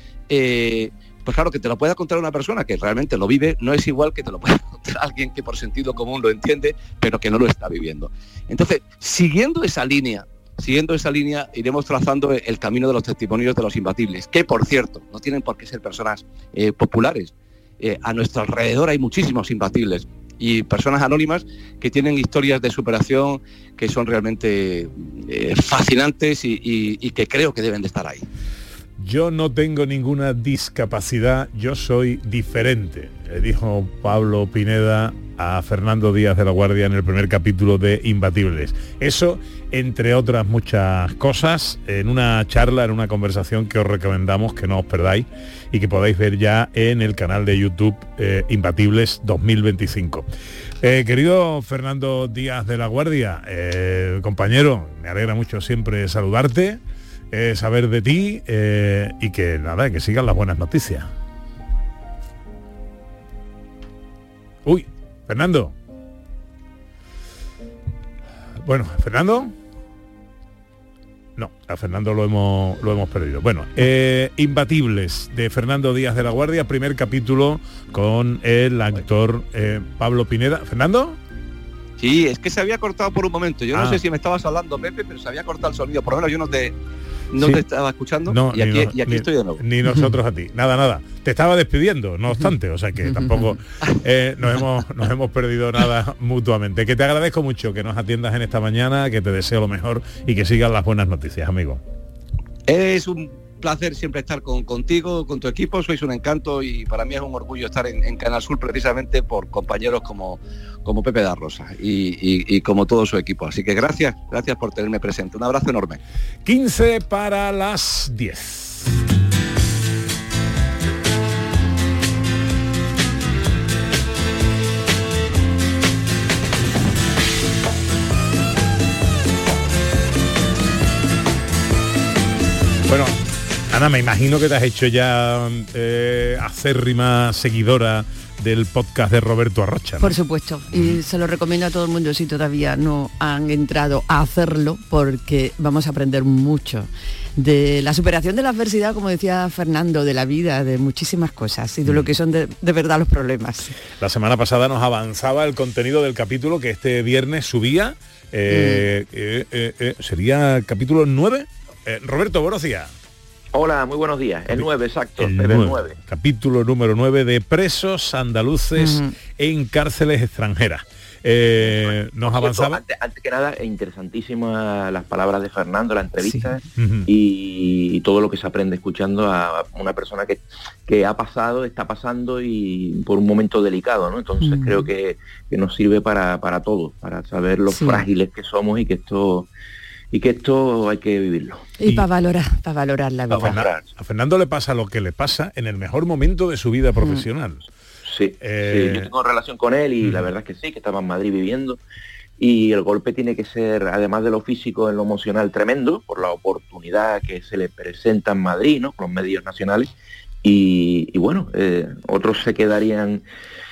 Eh, pues claro, que te lo pueda contar una persona que realmente lo vive, no es igual que te lo pueda contar alguien que por sentido común lo entiende, pero que no lo está viviendo. Entonces, siguiendo esa línea, siguiendo esa línea, iremos trazando el camino de los testimonios de los imbatibles, que, por cierto, no tienen por qué ser personas eh, populares. Eh, a nuestro alrededor hay muchísimos imbatibles y personas anónimas que tienen historias de superación que son realmente eh, fascinantes y, y, y que creo que deben de estar ahí. Yo no tengo ninguna discapacidad, yo soy diferente, le dijo Pablo Pineda a Fernando Díaz de la Guardia en el primer capítulo de Imbatibles. Eso, entre otras muchas cosas, en una charla, en una conversación que os recomendamos que no os perdáis y que podáis ver ya en el canal de YouTube eh, Imbatibles dos mil veinticinco. Eh, querido Fernando Díaz de la Guardia, eh, compañero, me alegra mucho siempre saludarte, eh, saber de ti eh, y que nada, que sigan las buenas noticias. Uy, Fernando. Bueno, ¿Fernando? No, a Fernando lo hemos, lo hemos perdido. Bueno, eh, Imbatibles, de Fernando Díaz de la Guardia, primer capítulo con el actor eh, Pablo Pineda. ¿Fernando? Sí, es que se había cortado por un momento. Yo no Ah. sé si me estabas hablando, Pepe, pero se había cortado el sonido. Por lo menos yo no te, no Sí. te estaba escuchando. No, y ni aquí, no- y aquí ni- estoy de nuevo. Ni nosotros a ti. Nada, nada. Te estaba despidiendo, no obstante, o sea que tampoco eh, nos, hemos, nos hemos perdido nada mutuamente. Que te agradezco mucho que nos atiendas en esta mañana, que te deseo lo mejor y que sigan las buenas noticias, amigo. Es un placer siempre estar con, contigo, con tu equipo, sois un encanto y para mí es un orgullo estar en, en Canal Sur precisamente por compañeros como, como Pepe da Rosa y, y, y como todo su equipo. Así que gracias, gracias por tenerme presente. Un abrazo enorme. quince para las diez. Bueno, Ana, me imagino que te has hecho ya eh, acérrima seguidora del podcast de Roberto Arrocha, ¿no? Por supuesto, y se lo recomiendo a todo el mundo si todavía no han entrado a hacerlo, porque vamos a aprender mucho de la superación de la adversidad, como decía Fernando, de la vida, de muchísimas cosas y de lo que son de, de verdad los problemas. La semana pasada nos avanzaba el contenido del capítulo que este viernes subía. Eh, eh, eh, eh, ¿Sería el capítulo nueve? Eh, Roberto, buenos días. Hola, muy buenos días. El nueve, exacto. El el nueve. nueve. Capítulo número nueve de presos andaluces Ujú. en cárceles extranjeras. Eh, nos Por cierto, avanzaba. Antes, antes que nada, interesantísimas las palabras de Fernando, la entrevista Ujú. y, y todo lo que se aprende escuchando a una persona que, que ha pasado, está pasando y por un momento delicado, ¿no? Entonces Ujú. creo que, que nos sirve para, para todos, para saber lo Sí. frágiles que somos y que esto y que esto hay que vivirlo. Y, para valorar, para valorar la A, vida. Fernan- a Fernando le pasa lo que le pasa en el mejor momento de su vida profesional. Sí, Eh, sí, yo tengo relación con él y la verdad es que sí, que estaba en Madrid viviendo y el golpe tiene que ser, además de lo físico, en lo emocional tremendo, por la oportunidad que se le presenta en Madrid, ¿no? Con los medios nacionales y, y bueno, eh, otros se quedarían,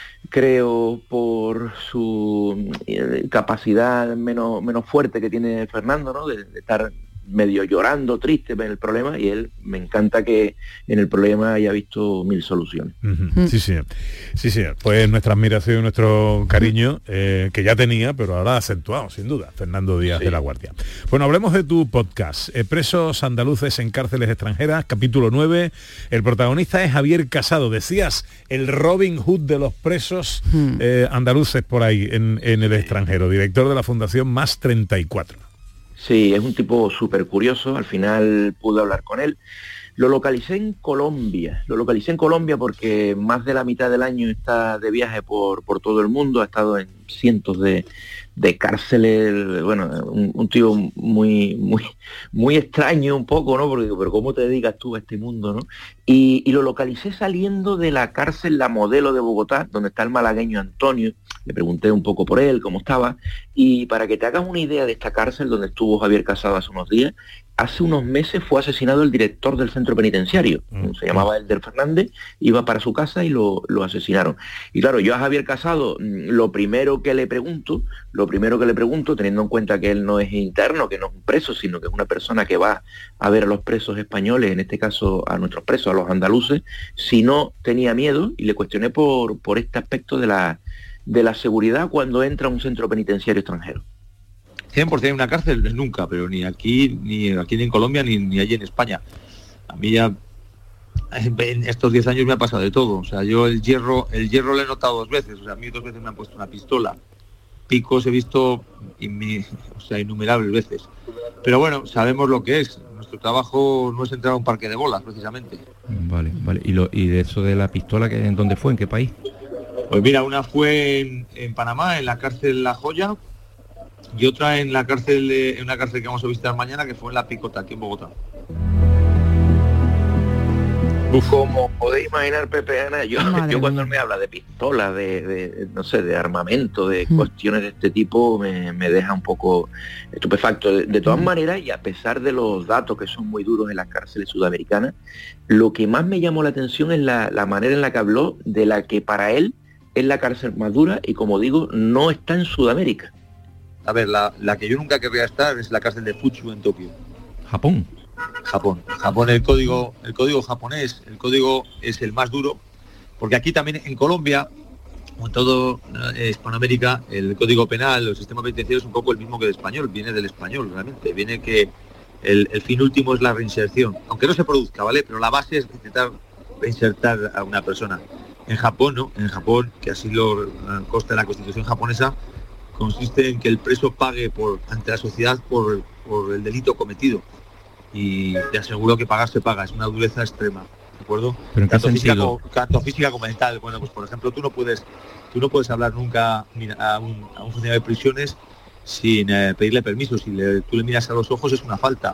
creo, por su eh, capacidad menos, menos fuerte que tiene Fernando, ¿no? De, de estar medio llorando, triste en el problema, y él me encanta que en el problema haya visto mil soluciones. Ujú. Sí, sí, sí, sí. Pues nuestra admiración y nuestro cariño, eh, que ya tenía, pero ahora acentuado, sin duda, Fernando Díaz de la Guardia. Bueno, hablemos de tu podcast, eh, Presos andaluces en cárceles extranjeras, capítulo nueve. El protagonista es Javier Casado. Decías, el Robin Hood de los presos eh, andaluces por ahí en, en el extranjero, director de la Fundación Más treinta y cuatro. Sí, es un tipo súper curioso, al final pude hablar con él. Lo localicé en Colombia, lo localicé en Colombia porque más de la mitad del año está de viaje por, por todo el mundo, ha estado en cientos de, de cárceles, bueno, un, un tío muy, muy, muy extraño un poco, ¿no? Porque, pero ¿cómo te dedicas tú a este mundo, no? Y, y lo localicé saliendo de la cárcel La Modelo de Bogotá, donde está el malagueño Antonio. Le pregunté un poco por él, cómo estaba, y para que te hagas una idea de esta cárcel donde estuvo Javier Casado hace unos días, hace unos meses fue asesinado el director del centro penitenciario, se llamaba Elder Fernández, iba para su casa y lo, lo asesinaron. Y claro, yo a Javier Casado, lo primero que le pregunto, lo primero que le pregunto, teniendo en cuenta que él no es interno, que no es un preso, sino que es una persona que va a ver a los presos españoles, en este caso a nuestros presos, a los andaluces, si no tenía miedo, y le cuestioné por, por este aspecto de la, de la seguridad cuando entra a un centro penitenciario extranjero. cien por ciento en una cárcel, nunca, pero ni aquí, ni aquí ni en Colombia, ni, ni allí en España. A mí ya en estos diez años me ha pasado de todo. O sea, yo el hierro, el hierro lo he notado dos veces. O sea, a mí dos veces me han puesto una pistola. Picos he visto inmi- o sea, innumerables veces. Pero bueno, sabemos lo que es. nuestro trabajo no es entrar a un parque de bolas, precisamente. Vale, vale. ¿Y, lo, y de eso de la pistola, que en dónde fue? ¿En qué país? Pues mira, una fue en, en Panamá, en la cárcel La Joya, y otra en la cárcel de, en una cárcel que vamos a visitar mañana, que fue en La Picota, aquí en Bogotá. Uf. Como podéis imaginar, Pepe, Ana, yo, yo cuando él me habla de pistolas, de, de, no sé, de armamento, de mm. cuestiones de este tipo, me, me deja un poco estupefacto. De, de todas mm. maneras, y a pesar de los datos que son muy duros en las cárceles sudamericanas, lo que más me llamó la atención es la, la manera en la que habló de la que para él es la cárcel más dura y, como digo, no está en Sudamérica. A ver, la, la que yo nunca querría estar es la cárcel de Fuchu en Tokio. Japón. Japón. Japón, el código, el código japonés, el código es el más duro, porque aquí también en Colombia, como en todo eh, Hispanoamérica, el código penal, el sistema penitenciario es un poco el mismo que el español, viene del español realmente, viene que el, el fin último es la reinserción, aunque no se produzca, ¿vale? Pero la base es intentar reinsertar a una persona. En Japón, ¿no? En Japón, que así lo consta en la Constitución japonesa, consiste en que el preso pague por ante la sociedad por, por el delito cometido. Y te aseguro que pagar se paga, es una dureza extrema, ¿de acuerdo? ¿Pero en qué tanto, física sentido? como, tanto física como mental. Bueno, pues por ejemplo, tú no puedes tú no puedes hablar nunca a un, a un funcionario de prisiones sin eh, pedirle permiso. Si le, tú le miras a los ojos es una falta.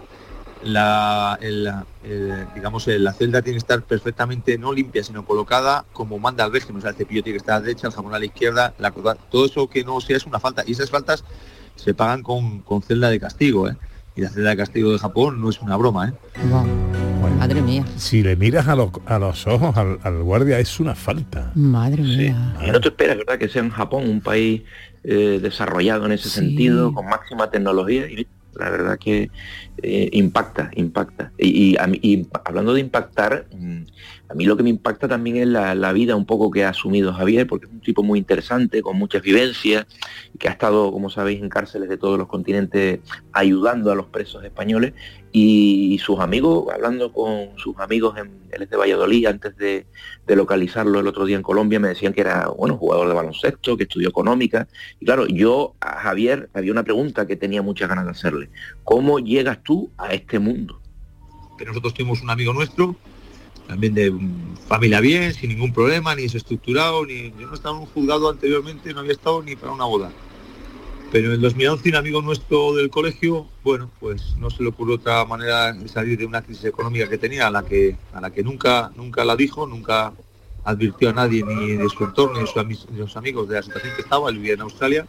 La, el, el, digamos, la celda tiene que estar perfectamente no limpia, sino colocada como manda el régimen. O sea, el cepillo tiene que estar a la derecha, el jabón a la izquierda, la, todo eso que no sea es una falta. Y esas faltas se pagan con, con celda de castigo, ¿eh? Y la celda de castigo de Japón no es una broma, ¿eh? Wow. Bueno, madre mía. Si le miras a los, a los ojos al, al guardia es una falta. Madre mía. Sí. No te esperas, ¿verdad? Que sea en Japón un país eh, desarrollado en ese sí. sentido, con máxima tecnología, y la verdad que eh, impacta, impacta. Y, y, a mí, y hablando de impactar, a mí lo que me impacta también es la, la vida un poco que ha asumido Javier, porque es un tipo muy interesante, con muchas vivencias, que ha estado, como sabéis, en cárceles de todos los continentes ayudando a los presos españoles, y, y sus amigos, hablando con sus amigos, en, él es de Valladolid, antes de, de localizarlo el otro día en Colombia, me decían que era, bueno, jugador de baloncesto, que estudió económica, y claro, yo a Javier había una pregunta que tenía muchas ganas de hacerle: ¿cómo llegas tú a este mundo? Que nosotros tuvimos un amigo nuestro, también de familia bien, sin ningún problema, ni desestructurado, ni yo no estaba en un juzgado anteriormente, no había estado ni para una boda. Pero en el dos mil once un amigo nuestro del colegio, bueno, pues no se le ocurrió otra manera de salir de una crisis económica que tenía, a la que a la que nunca nunca la dijo, nunca advirtió a nadie, ni de su entorno, ni de sus, de sus amigos, de la situación que estaba. Él vivía en Australia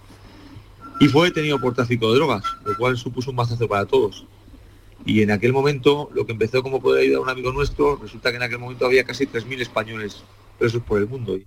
y fue detenido por tráfico de drogas, lo cual supuso un mazazo para todos. Y en aquel momento, lo que empezó como poder ayudar a un amigo nuestro, resulta que en aquel momento había casi tres mil españoles presos por el mundo.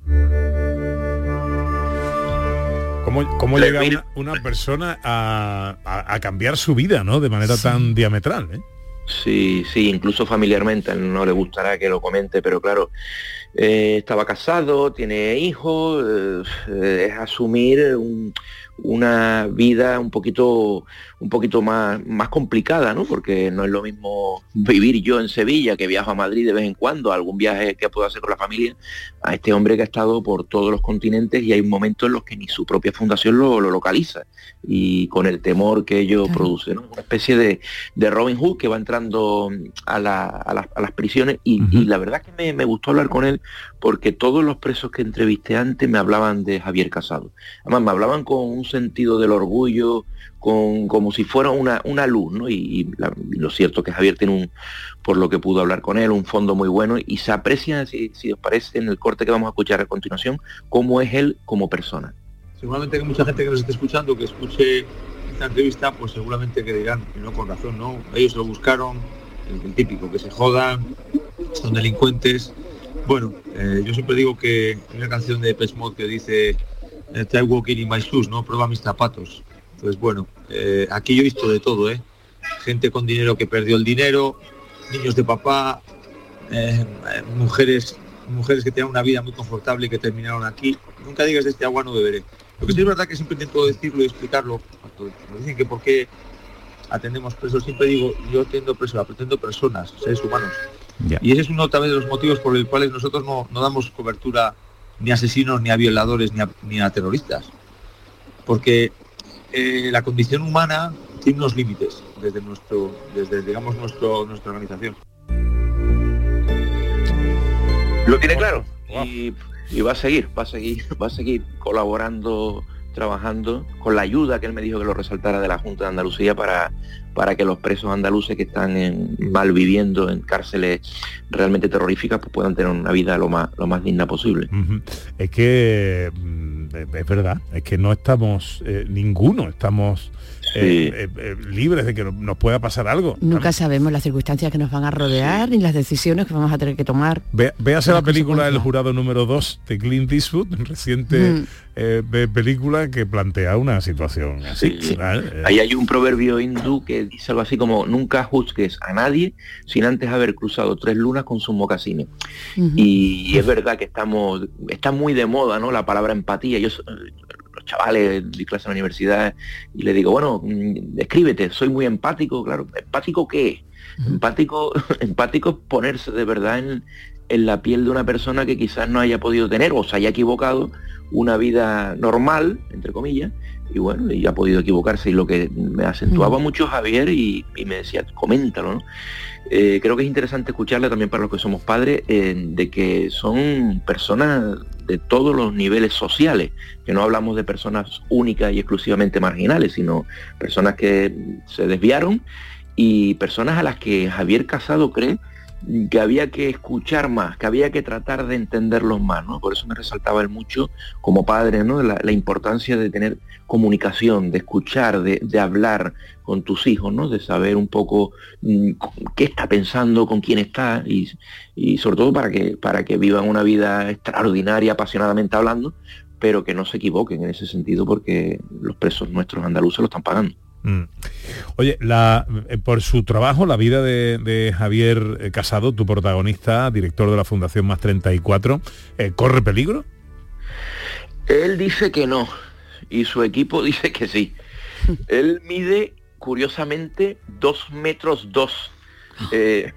¿Cómo, cómo llega una, una persona a, a, a cambiar su vida, ¿no? De manera sí. tan diametral, ¿eh? Sí, sí, incluso familiarmente, no le gustará que lo comente, pero claro, eh, estaba casado, tiene hijos, eh, es asumir un, una vida un poquito un poquito más, más complicada, ¿no? Porque no es lo mismo vivir yo en Sevilla, que viajo a Madrid de vez en cuando, algún viaje que puedo hacer con la familia, a este hombre que ha estado por todos los continentes, y hay momentos en los que ni su propia fundación lo, lo localiza, y con el temor que ello claro. produce, ¿no? Una especie de, de Robin Hood que va entrando a, la, a, las, a las prisiones, y, uh-huh. y la verdad que me, me gustó hablar con él, porque todos los presos que entrevisté antes me hablaban de Javier Casado. Además, me hablaban con un sentido del orgullo, con como si fuera una, una luz, ¿no? Y, y, la, y lo cierto es que Javier tiene un, por lo que pudo hablar con él, un fondo muy bueno, y se aprecia, si, si os parece, en el corte que vamos a escuchar a continuación, cómo es él como persona. Seguramente que mucha gente que nos esté escuchando, que escuche esta entrevista, pues seguramente que dirán, y no con razón, ¿no? Ellos lo buscaron, el, el típico, que se jodan, son delincuentes. Bueno, eh, yo siempre digo que hay una canción de Depeche Mode que dice "Try walking in my shoes", ¿no? Prueba mis zapatos. Entonces, bueno, eh, aquí yo he visto de todo, ¿eh? Gente con dinero que perdió el dinero, niños de papá, eh, mujeres mujeres que tenían una vida muy confortable y que terminaron aquí. Nunca digas de este agua no beberé. Lo que sí es verdad que siempre intento decirlo y explicarlo. Cuando nos dicen que por qué atendemos presos, siempre digo, yo atiendo presos, atendo personas, seres humanos. Yeah. Y ese es uno también de los motivos por los cuales nosotros no, no damos cobertura ni a asesinos, ni a violadores, ni a, ni a terroristas. Porque eh, la condición humana tiene unos límites desde nuestro, desde digamos nuestro, nuestra organización. Lo tiene claro y, y va a seguir, va a seguir, va a seguir colaborando, trabajando con la ayuda que él me dijo que lo resaltara de la Junta de Andalucía para, para que los presos andaluces que están en, mal viviendo en cárceles realmente terroríficas pues puedan tener una vida lo más, lo más digna posible. Uh-huh. Es que es verdad, es que no estamos, eh, ninguno estamos eh, eh, eh, libres de que nos pueda pasar algo. Nunca estamos... sabemos las circunstancias que nos van a rodear sí. ni las decisiones que vamos a tener que tomar. Ve, véase la película El jurado número dos de Clint Eastwood, reciente mm. eh, película que plantea una situación así. Sí, sí. Ahí hay un proverbio hindú que dice algo así como nunca juzgues a nadie sin antes haber cruzado tres lunas con sus mocasines. Uh-huh. Y, y es verdad que estamos, está muy de moda, ¿no? La palabra empatía. Yo los chavales di clase en la universidad y le digo, bueno, escríbete, soy muy empático, claro, ¿empático qué? Uh-huh. Empático, empático es ponerse de verdad en, en la piel de una persona que quizás no haya podido tener o se haya equivocado una vida normal, entre comillas, y bueno, y ha podido equivocarse, y lo que me acentuaba uh-huh. mucho Javier y, y me decía, coméntalo, ¿no? Eh, creo que es interesante escucharle también para los que somos padres, eh, de que son personas de todos los niveles sociales, que no hablamos de personas únicas y exclusivamente marginales, sino personas que se desviaron y personas a las que Javier Casado cree que había que escuchar más, que había que tratar de entenderlos más, ¿no? Por eso me resaltaba él mucho como padre, ¿no? La, la importancia de tener comunicación, de escuchar, de, de hablar con tus hijos, ¿no? De saber un poco mmm, qué está pensando, con quién está, y, y sobre todo para que, para que vivan una vida extraordinaria, apasionadamente hablando, pero que no se equivoquen en ese sentido, porque los presos nuestros andaluces lo están pagando. Mm. Oye, la, eh, por su trabajo, la vida de, de Javier eh, Casado, tu protagonista, director de la Fundación Más treinta y cuatro, eh, ¿corre peligro? Él dice que no, y su equipo dice que sí. Él mide, curiosamente, dos metros dos. Eh,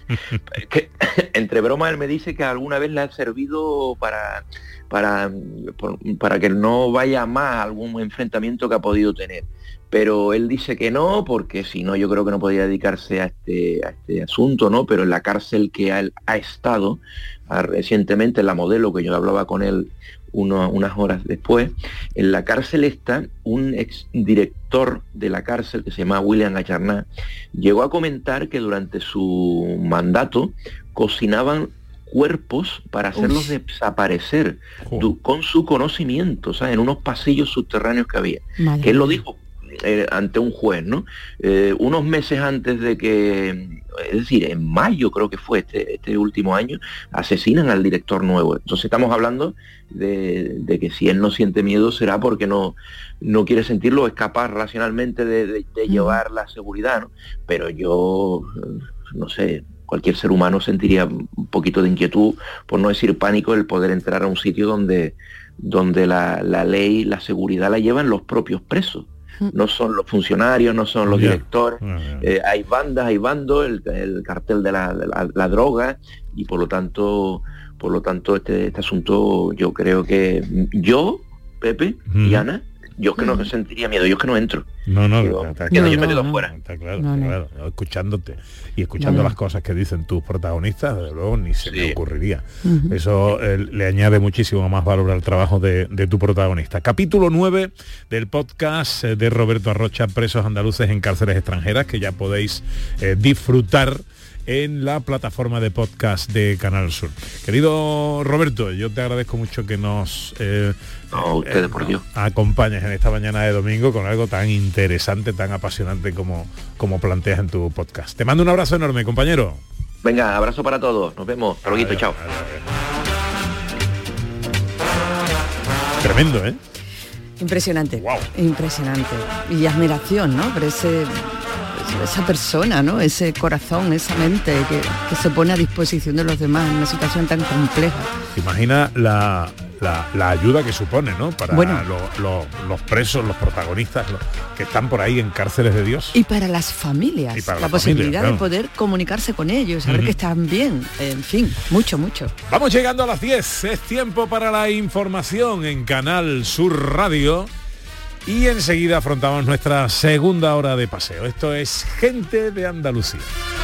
que, entre bromas, él me dice que alguna vez le ha servido para, para, por, para que no vaya más a algún enfrentamiento que ha podido tener. Pero él dice que no, porque si no yo creo que no podría dedicarse a este, a este asunto, ¿no? Pero en la cárcel que él ha estado, a, recientemente en la Modelo, que yo hablaba con él uno, unas horas después, en la cárcel está un exdirector de la cárcel que se llama William Acharná, llegó a comentar que durante su mandato cocinaban cuerpos para hacerlos Uf. desaparecer oh. con su conocimiento, o sea, en unos pasillos subterráneos que había. Madre que él lo dijo Eh, ante un juez, ¿no? Eh, unos meses antes de que, es decir, en mayo creo que fue este, este último año, asesinan al director nuevo. Entonces estamos hablando de, de que si él no siente miedo será porque no, no quiere sentirlo, es capaz racionalmente de, de, de llevar la seguridad, ¿no? Pero yo, no sé, cualquier ser humano sentiría un poquito de inquietud, por no decir pánico, el poder entrar a un sitio donde, donde la, la ley, la seguridad la llevan los propios presos. No son los funcionarios, no son los yeah. directores, yeah, yeah. Eh, hay bandas, hay bandos, el, el cartel de la, de la, la droga, y por lo tanto, por lo tanto este, este asunto yo creo que yo, Pepe mm. y Ana, yo es que no sentiría miedo, yo es que no entro. No, no, Digo, está claro. No, yo me quedo no, fuera. Está claro, no, está no. claro. Escuchándote y escuchando no, no. las cosas que dicen tus protagonistas, desde luego ni se sí. me ocurriría. Uh-huh. Eso eh, le añade muchísimo más valor al trabajo de, de tu protagonista. Capítulo nueve del podcast eh, de Roberto Arrocha, Presos andaluces en cárceles extranjeras, que ya podéis eh, disfrutar en la plataforma de podcast de Canal Sur. Querido Roberto, yo te agradezco mucho que nos eh, no, ustedes, eh, por Dios. acompañes en esta mañana de domingo con algo tan interesante, tan apasionante como, como planteas en tu podcast. Te mando un abrazo enorme, compañero. Venga, abrazo para todos. Nos vemos. Hasta luego, chao. Tremendo, ¿eh? Impresionante. Wow. Impresionante. Y admiración, ¿no? Por ese... esa persona, ¿no? Ese corazón, esa mente que, que se pone a disposición de los demás en una situación tan compleja. Imagina la, la, la ayuda que supone, ¿no? Para bueno. lo, lo, los presos, los protagonistas los que están por ahí en cárceles de Dios. Y para las familias, y para la, la posibilidad familia, claro. de poder comunicarse con ellos, saber uh-huh. que están bien, en fin, mucho, mucho. Vamos llegando a las diez, es tiempo para la información en Canal Sur Radio. y enseguida afrontamos nuestra segunda hora de paseo. Esto es Gente de Andalucía.